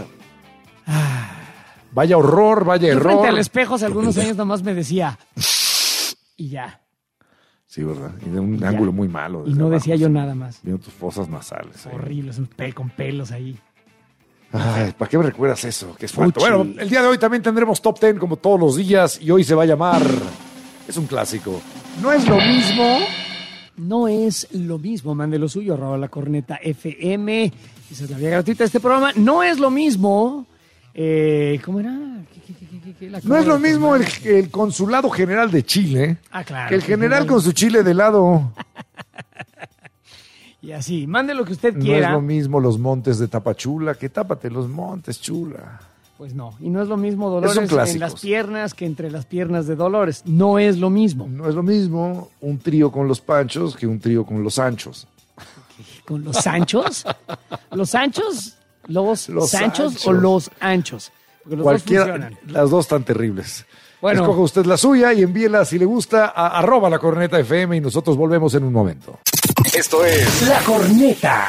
vaya horror, vaya error. Frente al espejo hace algunos años nomás me decía y ya. Sí, ¿verdad? Y de un ángulo muy malo. Y no decía yo nada más. Viendo tus fosas nasales. Horribles, con pelos ahí. Ay, ¿para qué me recuerdas eso? Que es falto. Bueno, el día de hoy también tendremos Top 10 como todos los días y hoy se va a llamar... Es un clásico. No es lo mismo No es lo mismo. Mande lo suyo, @La Corneta FM. Esa es la vía gratuita de este programa. No es lo mismo. ¿Cómo era? No es lo mismo el Consulado General de Chile claro, que el general con su chile de lado. Y así, mande lo que usted No quiera. es lo mismo los montes de Tapachula, que tápate los montes, chula. Pues no, y no es lo mismo Esos Dolores son en clásicos. las piernas que entre las piernas de Dolores. No es lo mismo. No es lo mismo un trío con los Panchos que un trío con los Anchos. ¿Con los Sanchos? ¿Los Anchos? ¿Los Sanchos Sanchos. o los Anchos? Porque los dos funcionan. Las dos están terribles. Bueno. Escoja usted la suya y envíela si le gusta a @La Corneta FM y nosotros volvemos en un momento. Esto es La Corneta.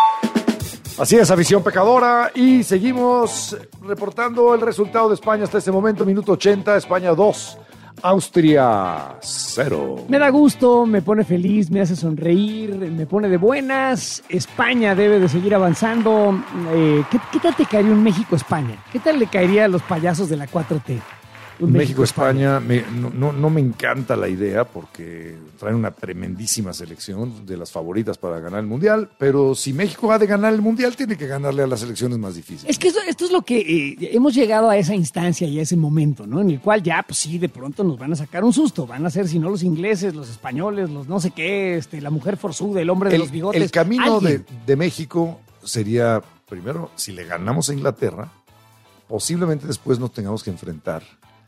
Así es, Afición Pecadora, y seguimos reportando el resultado de España hasta este momento, minuto 80, España 2, Austria 0. Me da gusto, me pone feliz, me hace sonreír, me pone de buenas. España debe de seguir avanzando. ¿Qué tal te caería un México-España? ¿Qué tal le caería a los payasos de la 4T? México-España, no me encanta la idea porque traen una tremendísima selección de las favoritas para ganar el Mundial, pero si México ha de ganar el Mundial, tiene que ganarle a las selecciones más difíciles. Es que esto es lo que hemos llegado a esa instancia y a ese momento, ¿no? En el cual ya, pues sí, de pronto nos van a sacar un susto. Van a ser, si no los ingleses, los españoles, los no sé qué, la mujer forzuda, el hombre de los bigotes. El camino alguien. de México sería, primero, si le ganamos a Inglaterra, posiblemente después nos tengamos que enfrentar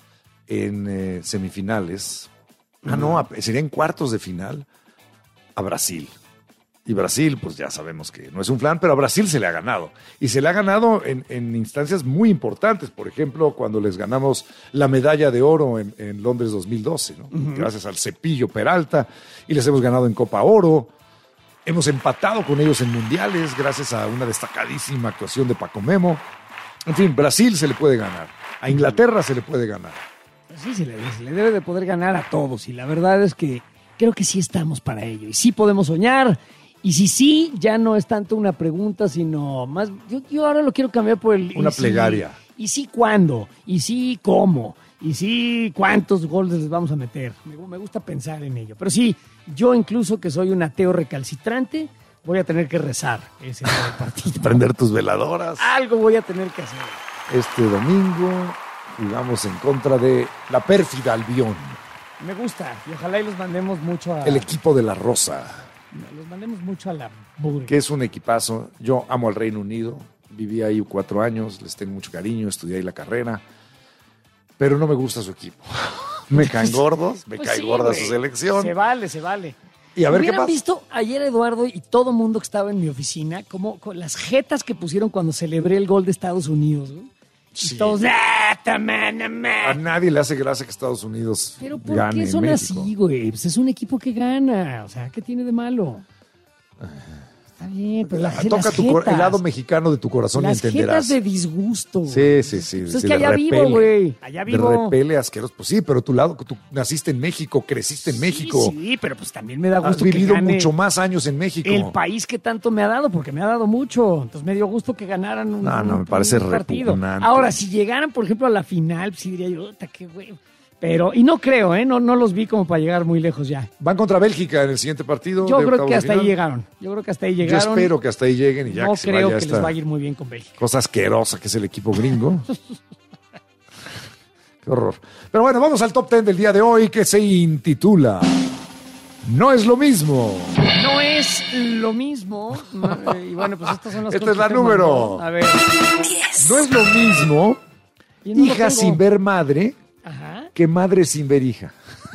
en semifinales, sería en cuartos de final a Brasil. Y Brasil, pues ya sabemos que no es un flan, pero a Brasil se le ha ganado. Y se le ha ganado en instancias muy importantes. Por ejemplo, cuando les ganamos la medalla de oro en Londres 2012, ¿no? Gracias al Cepillo Peralta. Y les hemos ganado en Copa Oro. Hemos empatado con ellos en mundiales gracias a una destacadísima actuación de Paco Memo. En fin, Brasil se le puede ganar. A Inglaterra se le puede ganar. Sí, se le debe de poder ganar a todos. Y la verdad es que creo que sí estamos para ello. Y sí podemos soñar. Y si sí, ya no es tanto una pregunta, sino más... Yo ahora lo quiero cambiar por el... Una plegaria. Y sí, ¿cuándo? Y sí, ¿cómo? Y sí, ¿cuántos goles les vamos a meter? Me gusta pensar en ello. Pero sí, yo incluso que soy un ateo recalcitrante, voy a tener que rezar ese partido. Prender tus veladoras. Algo voy a tener que hacer. Este domingo jugamos en contra de la pérfida Albión. Me gusta. Y ojalá y los mandemos mucho a... El equipo de la Rosa. Los mandemos mucho a la burga. Que es un equipazo. Yo amo al Reino Unido. Viví ahí 4 años. Les tengo mucho cariño. Estudié ahí la carrera. Pero no me gusta su equipo. Me caen gordos. Me cae gorda su selección. Se vale. Y a ver qué ¿Hubieran pasa? visto ayer, Eduardo, y todo mundo que estaba en mi oficina, como con las jetas que pusieron cuando celebré el gol de Estados Unidos, ¿no? Sí. Y todos, A nadie le hace gracia que Estados Unidos pero ¿por gane qué son en México. así, güey? Pues es un equipo que gana. O sea, ¿qué tiene de malo? Está bien, pero Toca las el lado mexicano de tu corazón y las entenderás. jetas de disgusto. Sí. Pues es que allá vivo, güey. Allá vivo. De repele asqueroso. Pues sí, pero tú naciste en México, creciste en México. Sí, pero pues también me da Has gusto que vivido gane mucho más años en México. el país que tanto me ha dado, porque me ha dado mucho. Entonces me dio gusto que ganaran un me parece un partido. repugnante. Ahora, si llegaran, por ejemplo, a la final, pues sí diría yo, qué güey. Pero, y no creo, no los vi como para llegar muy lejos ya. Van contra Bélgica en el siguiente partido. Yo de creo octavos que de hasta ahí final. llegaron. Yo espero que hasta ahí lleguen y ya no que se creo vaya que esta les va a ir muy bien con Bélgica. cosa asquerosa que es el equipo gringo. Qué horror. Pero bueno, vamos al top 10 del día de hoy que se intitula No es lo mismo. No es lo mismo. Y bueno, pues estas son las Esta cosas es la que número. ¿no? A ver. No es lo mismo Y no lo hija tengo. sin ver madre Ajá. que madre sin ver hija.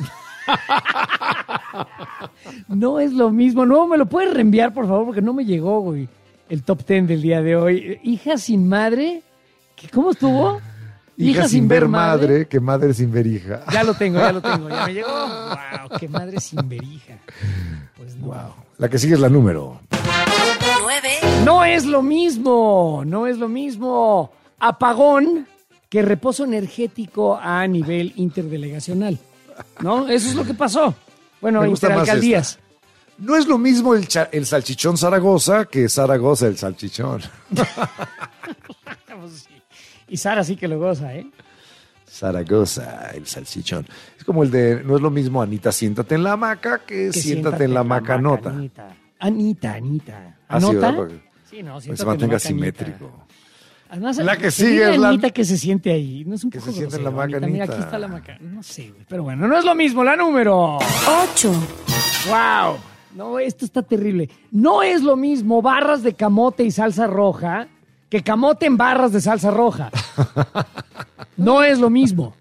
No es lo mismo. No, me lo puedes reenviar, por favor, porque no me llegó, güey. El top 10 del día de hoy. Hija sin madre. ¿Cómo estuvo? Hija sin ver madre que madre sin ver hija. Ya lo tengo. Ya me llegó. Wow, qué madre sin ver hija. Pues no. Wow. La que sigue es la número. 9. No es lo mismo. Apagón que reposo energético a nivel interdelegacional. ¿No? Eso es lo que pasó. Bueno, Me gusta más interalcaldías. esta. No es lo mismo el salchichón Zaragoza que Zaragoza el salchichón. Pues sí. Y Sara sí que lo goza, ¿eh? Zaragoza, el salchichón. Es como el de, no es lo mismo Anita, siéntate en la hamaca que siéntate en la macanota. Anita. Ah, sí, ¿Anota? ¿verdad? Sí, no, Pues siéntate se en mantenga la simétrico. Además, La que se sigue diga es la- Anita que se siente ahí. No es un Que poco se siente en la grosero, Anita. Mira, aquí macanita. está la maca. No sé, güey. Pero bueno, no es lo mismo. La número 8. ¡Wow! No, esto está terrible. No es lo mismo barras de camote y salsa roja que camote en barras de salsa roja. No es lo mismo.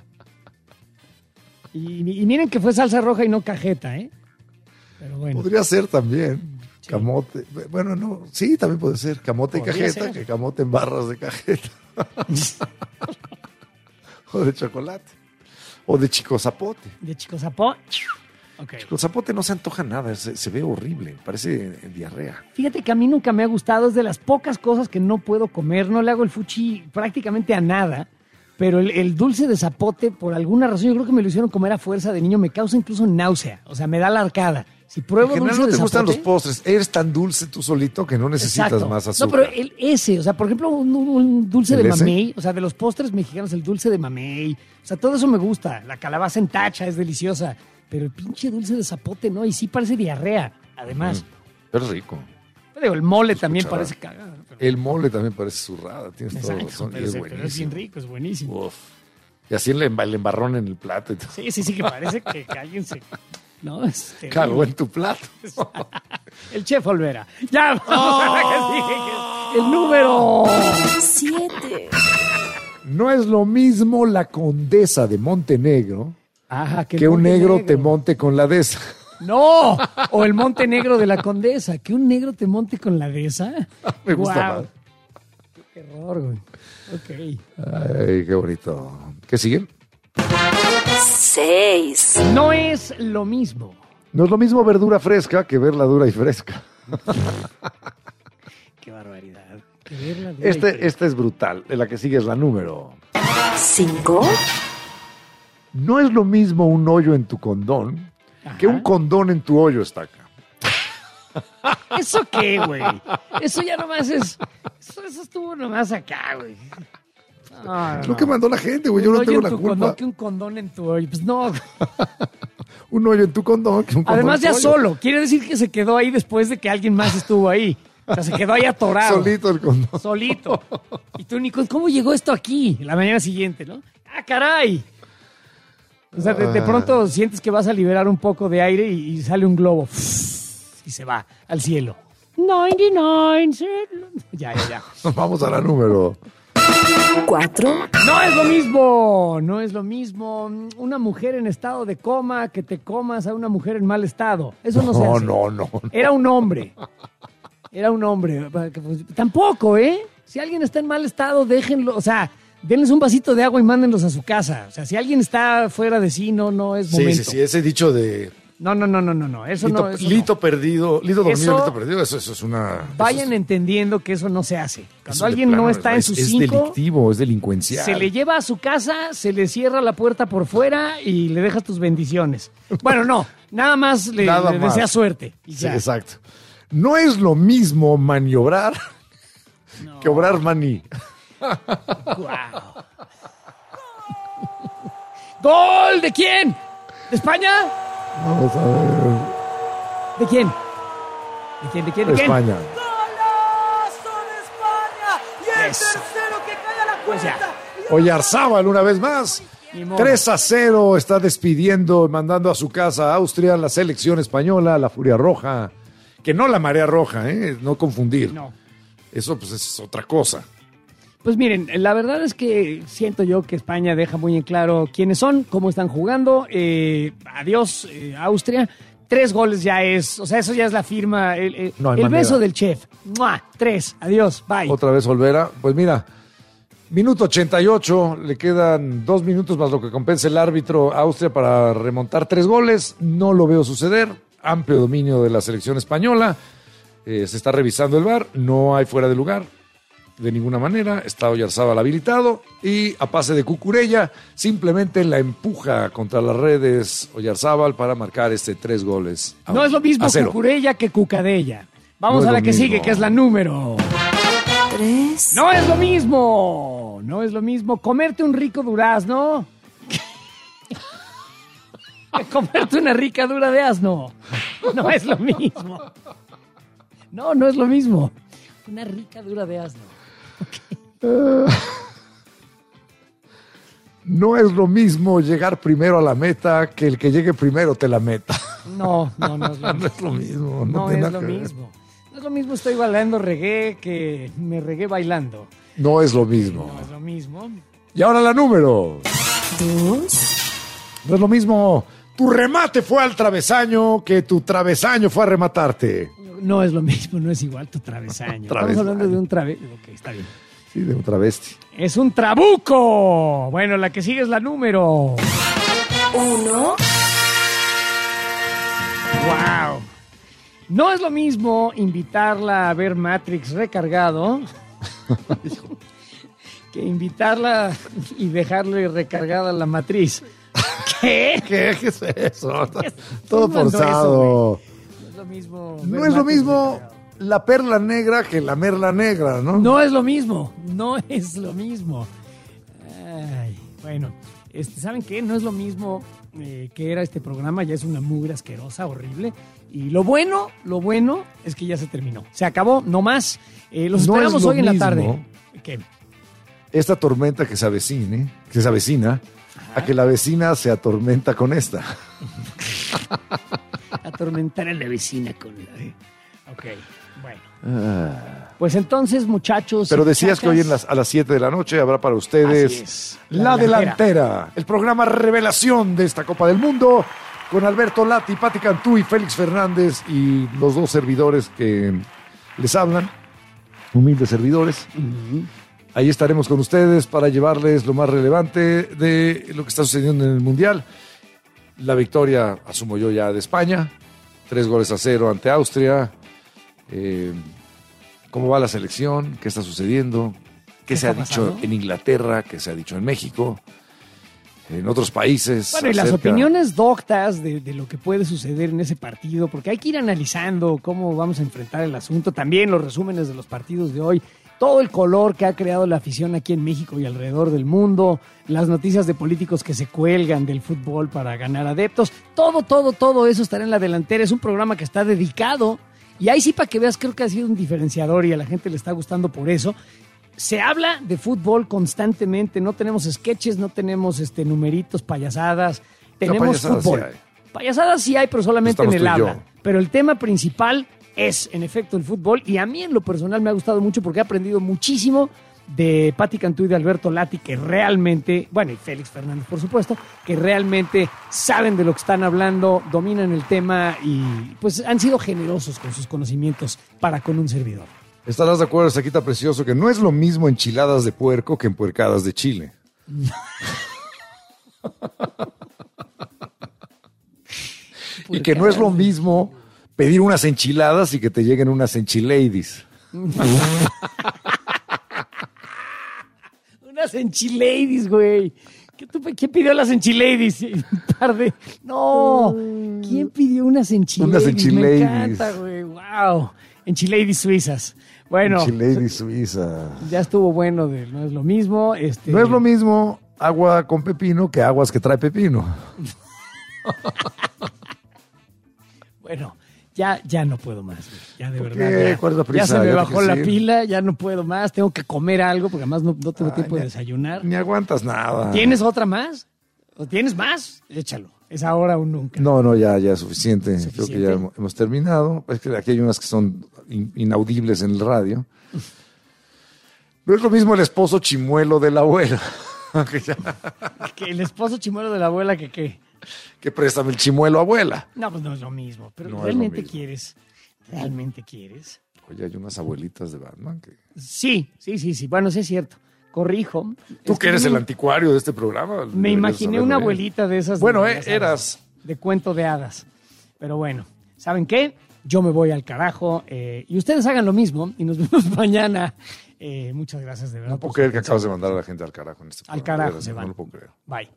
Y miren que fue salsa roja y no cajeta, ¿eh? Pero bueno. Podría ser también. Camote. Bueno, no. Sí, también puede ser. Camote y Podría cajeta, ser. que camote en barras de cajeta. O de chocolate. O de chico zapote. De Chico Zapó. Ok. Chico zapote no se antoja nada. Se ve horrible. Parece diarrea. Fíjate que a mí nunca me ha gustado, es de las pocas cosas que no puedo comer, no le hago el fuchi prácticamente a nada, pero el dulce de zapote, por alguna razón, yo creo que me lo hicieron comer a fuerza de niño, me causa incluso náusea, o sea, me da la arcada. Si pruebo En general dulce no de te gustan los zapote... postres. Eres tan dulce tú solito que no necesitas Exacto. más azúcar. No, pero ese, o sea, por ejemplo, un dulce ¿El de ese? mamey, o sea, de los postres mexicanos, el dulce de mamey, o sea, todo eso me gusta. La calabaza en tacha es deliciosa, pero el pinche dulce de zapote no, y sí parece diarrea, además. Pero es rico. Pero digo, el mole también escuchaba. parece cagado. El mole también parece zurrada. Tienes toda Exacto, razón. Y pero, es pero es bien buenísimo. rico, es buenísimo. Uf. Y así el embarrón en el plato. Y todo. Sí, que parece que alguien se... No, Cagó en tu plato. El chef Olvera. Ya, vamos a la que sigue, que es el número 7. No es lo mismo la condesa de Montenegro que un Montenegro. negro te monte con la dehesa. No, o el Monte Negro de la Condesa. Que un negro te monte con la dehesa. Me gusta Guau. más. Qué horror, güey. Ok. Ay, qué bonito. ¿Qué sigue? 6. No es lo mismo. No es lo mismo verdura fresca que verla dura y fresca. Qué barbaridad. Que verla dura y Esta es brutal. La que sigue es la número 5. No es lo mismo un hoyo en tu condón que un condón en tu hoyo, estaca. ¿Eso qué, güey? Eso ya nomás es... Eso estuvo nomás acá, güey. No, Es lo que mandó la gente, güey. Yo Un no hoyo tengo en la tu culpa. condón que un condón en tu hoyo. Pues no. Un hoyo en tu condón que un condón Además en tu ya hoyo. solo. Quiere decir que se quedó ahí después de que alguien más estuvo ahí. O sea, se quedó ahí atorado. Solito el condón. Solito. Y tú, Nico, ¿cómo llegó esto aquí? La mañana siguiente, ¿no? ¡Ah, caray! O sea, de pronto sientes que vas a liberar un poco de aire y sale un globo. Y se va al cielo. 99. Ya. Vamos a la número 4. No es lo mismo. No es lo mismo una mujer en estado de coma que te comas a una mujer en mal estado. Eso no se hace. No. Era un hombre. Tampoco, ¿eh? Si alguien está en mal estado, déjenlo. O sea, denles un vasito de agua y mándenlos a su casa. O sea, si alguien está fuera de sí, no es momento. Sí. Ese dicho de No. Eso lito, no. Eso lito perdido, lito dormido, Eso- lito perdido. Eso es una. Vayan entendiendo que eso no se hace. Cuando eso de alguien plano no está en es sus 5, delictivo, es delincuencial. se le lleva a su casa, se le cierra la puerta por fuera y le dejas tus bendiciones. Bueno, no, nada más le Nada más. desea suerte. Y Sí, ya. exacto. No es lo mismo maniobrar que obrar maní. Guau. ¡Gol! ¿De quién? ¿De España? Vamos a ver. ¿De quién? ¿De quién? ¿De quién? ¿De quién? España. Eso. Pues ya. Oyarzábal una vez más. Ni modo. 3-0 está despidiendo, mandando a su casa a Austria la selección española, la Furia Roja. Que no la Marea Roja, no confundir. No. Eso pues es otra cosa. Pues miren, la verdad es que siento yo que España deja muy en claro quiénes son, cómo están jugando. Adiós, Austria. 3 goles ya es, o sea, eso ya es la firma, No hay el manera. beso del chef. ¡Mua! 3, adiós, bye. Otra vez Olvera. Pues mira, minuto 88, le quedan 2 minutos más lo que compensa el árbitro a Austria para remontar 3 goles. No lo veo suceder. Amplio dominio de la selección española. Se está revisando el VAR. No hay fuera de lugar de ninguna manera. Está Oyarzábal habilitado. Y a pase de Cucurella, simplemente la empuja contra las redes Oyarzábal para marcar 3 goles. No es lo mismo a 0. Cucurella que Cucadella. Vamos No es a la lo que mismo. sigue, que es la número 3. ¡No es lo mismo! No es lo mismo comerte un rico durazno que comerte una rica dura de asno. No es lo mismo. No es lo mismo. Una rica dura de asno. No es lo mismo llegar primero a la meta que el que llegue primero te la meta. No es lo mismo. No es lo mismo. No tiene es nada lo que ver. mismo. No es lo mismo estoy bailando reggae que me regué bailando. No es lo mismo. No es lo mismo. Y ahora la número. No es lo mismo. Tu remate fue al travesaño que tu travesaño fue a rematarte. No es lo mismo, no es igual tu travesaño. Estamos hablando de un travesaño. Ok, está bien. Sí, de un travesti. Es un trabuco. Bueno, la que sigue es la número 1. Wow. No es lo mismo invitarla a ver Matrix recargado que invitarla y dejarle recargada la matriz. ¿Qué? ¿Qué es eso? ¿Quién Todo mandó forzado. eso, no es lo mismo. No es lo mismo la perla negra que la merla negra, ¿no? No es lo mismo. No es lo mismo. Ay, bueno, ¿saben qué? No es lo mismo que era este programa. Ya es una mugre asquerosa, horrible. Y lo bueno es que ya se terminó. Se acabó, no más. Los No esperamos es lo hoy en la mismo tarde. ¿Qué? Esta tormenta que se avecina, a que la vecina se atormenta con esta. Atormentar a la vecina con la... Ok, bueno. Pues entonces, muchachos... Pero y decías que hoy muchachas, a las 7 de la noche habrá para ustedes Así es, La Delantera, el programa revelación de esta Copa del Mundo, con Alberto Lati, Pati Cantú y Félix Fernández y los dos servidores que les hablan, humildes servidores. Ahí estaremos con ustedes para llevarles lo más relevante de lo que está sucediendo en el Mundial. La victoria, asumo yo, ya de España, 3-0 ante Austria. ¿Cómo va la selección? ¿Qué está sucediendo? ¿Qué se ha está dicho pasando? en Inglaterra? ¿Qué se ha dicho en México? En otros países. Bueno, y las acerca- opiniones doctas de lo que puede suceder en ese partido, porque hay que ir analizando cómo vamos a enfrentar el asunto, también los resúmenes de los partidos de hoy, todo el color que ha creado la afición aquí en México y alrededor del mundo, las noticias de políticos que se cuelgan del fútbol para ganar adeptos, todo eso estará en La Delantera. Es un programa que está dedicado, y ahí sí, para que veas, creo que ha sido un diferenciador y a la gente le está gustando por eso. Se habla de fútbol constantemente, no tenemos sketches, no tenemos numeritos, payasadas, tenemos payasadas fútbol. sí hay. Payasadas sí hay, pero solamente en Estamos el tú y habla. yo. Pero el tema principal es, en efecto, el fútbol, y a mí en lo personal me ha gustado mucho porque he aprendido muchísimo de Pati Cantú y de Alberto Lati, que realmente, bueno, y Félix Fernández, por supuesto, que realmente saben de lo que están hablando, dominan el tema y pues han sido generosos con sus conocimientos para con un servidor. Estarás de acuerdo, Saquita Precioso, que no es lo mismo enchiladas de puerco que empuercadas de chile. Y que no es lo mismo pedir unas enchiladas y que te lleguen unas enchiladies. Unas enchiladies, güey. ¿Quién pidió las enchiladies? Un par de... No, ¿quién pidió unas enchiladies? Unas enchiladies. Me encanta, güey. Wow. Enchiladies suizas. Bueno, Enchiladies suiza. ya estuvo bueno, no es lo mismo. No es lo mismo agua con pepino que aguas que trae pepino. Bueno, ya no puedo más, güey. Ya de ¿Por verdad. qué? Ya, ¿Cuál es la prisa? ya se me ¿Ya te bajó quieres la ir? pila, ya no puedo más. Tengo que comer algo porque además no tengo tiempo de desayunar. Ni aguantas nada. ¿Tienes otra más? ¿O tienes más? Échalo. Es ahora o nunca. No, ya es suficiente. Creo que ya hemos terminado. Es que aquí hay unas que son inaudibles en el radio. No es lo mismo el esposo chimuelo de la abuela. Que el esposo chimuelo de la abuela que qué. Que préstame el chimuelo, abuela. No, pues no es lo mismo. Pero No es ¿realmente lo mismo. quieres? ¿Realmente quieres? Oye, hay unas abuelitas de Batman que... Sí. Bueno, sí es cierto. Corrijo. Tú Es que eres yo el me- anticuario de este programa. Me deberías imaginé saberlo una bien. abuelita de esas. Bueno, ya sabes, eras. De cuento de hadas. Pero bueno, ¿saben qué? Yo me voy al carajo. Y ustedes hagan lo mismo. Y nos vemos mañana. Muchas gracias, de verdad. No puedo por creer su que atención. acabas de mandar a la gente al carajo en este Al programa. carajo De se verdad, van. No lo puedo creer. Bye.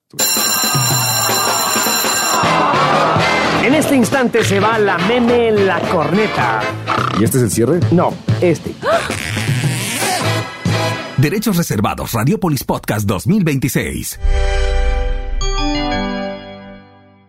En este instante se va la meme la corneta. ¿Y este es el cierre? No, este. Derechos reservados. Radiopolis Podcast 2026.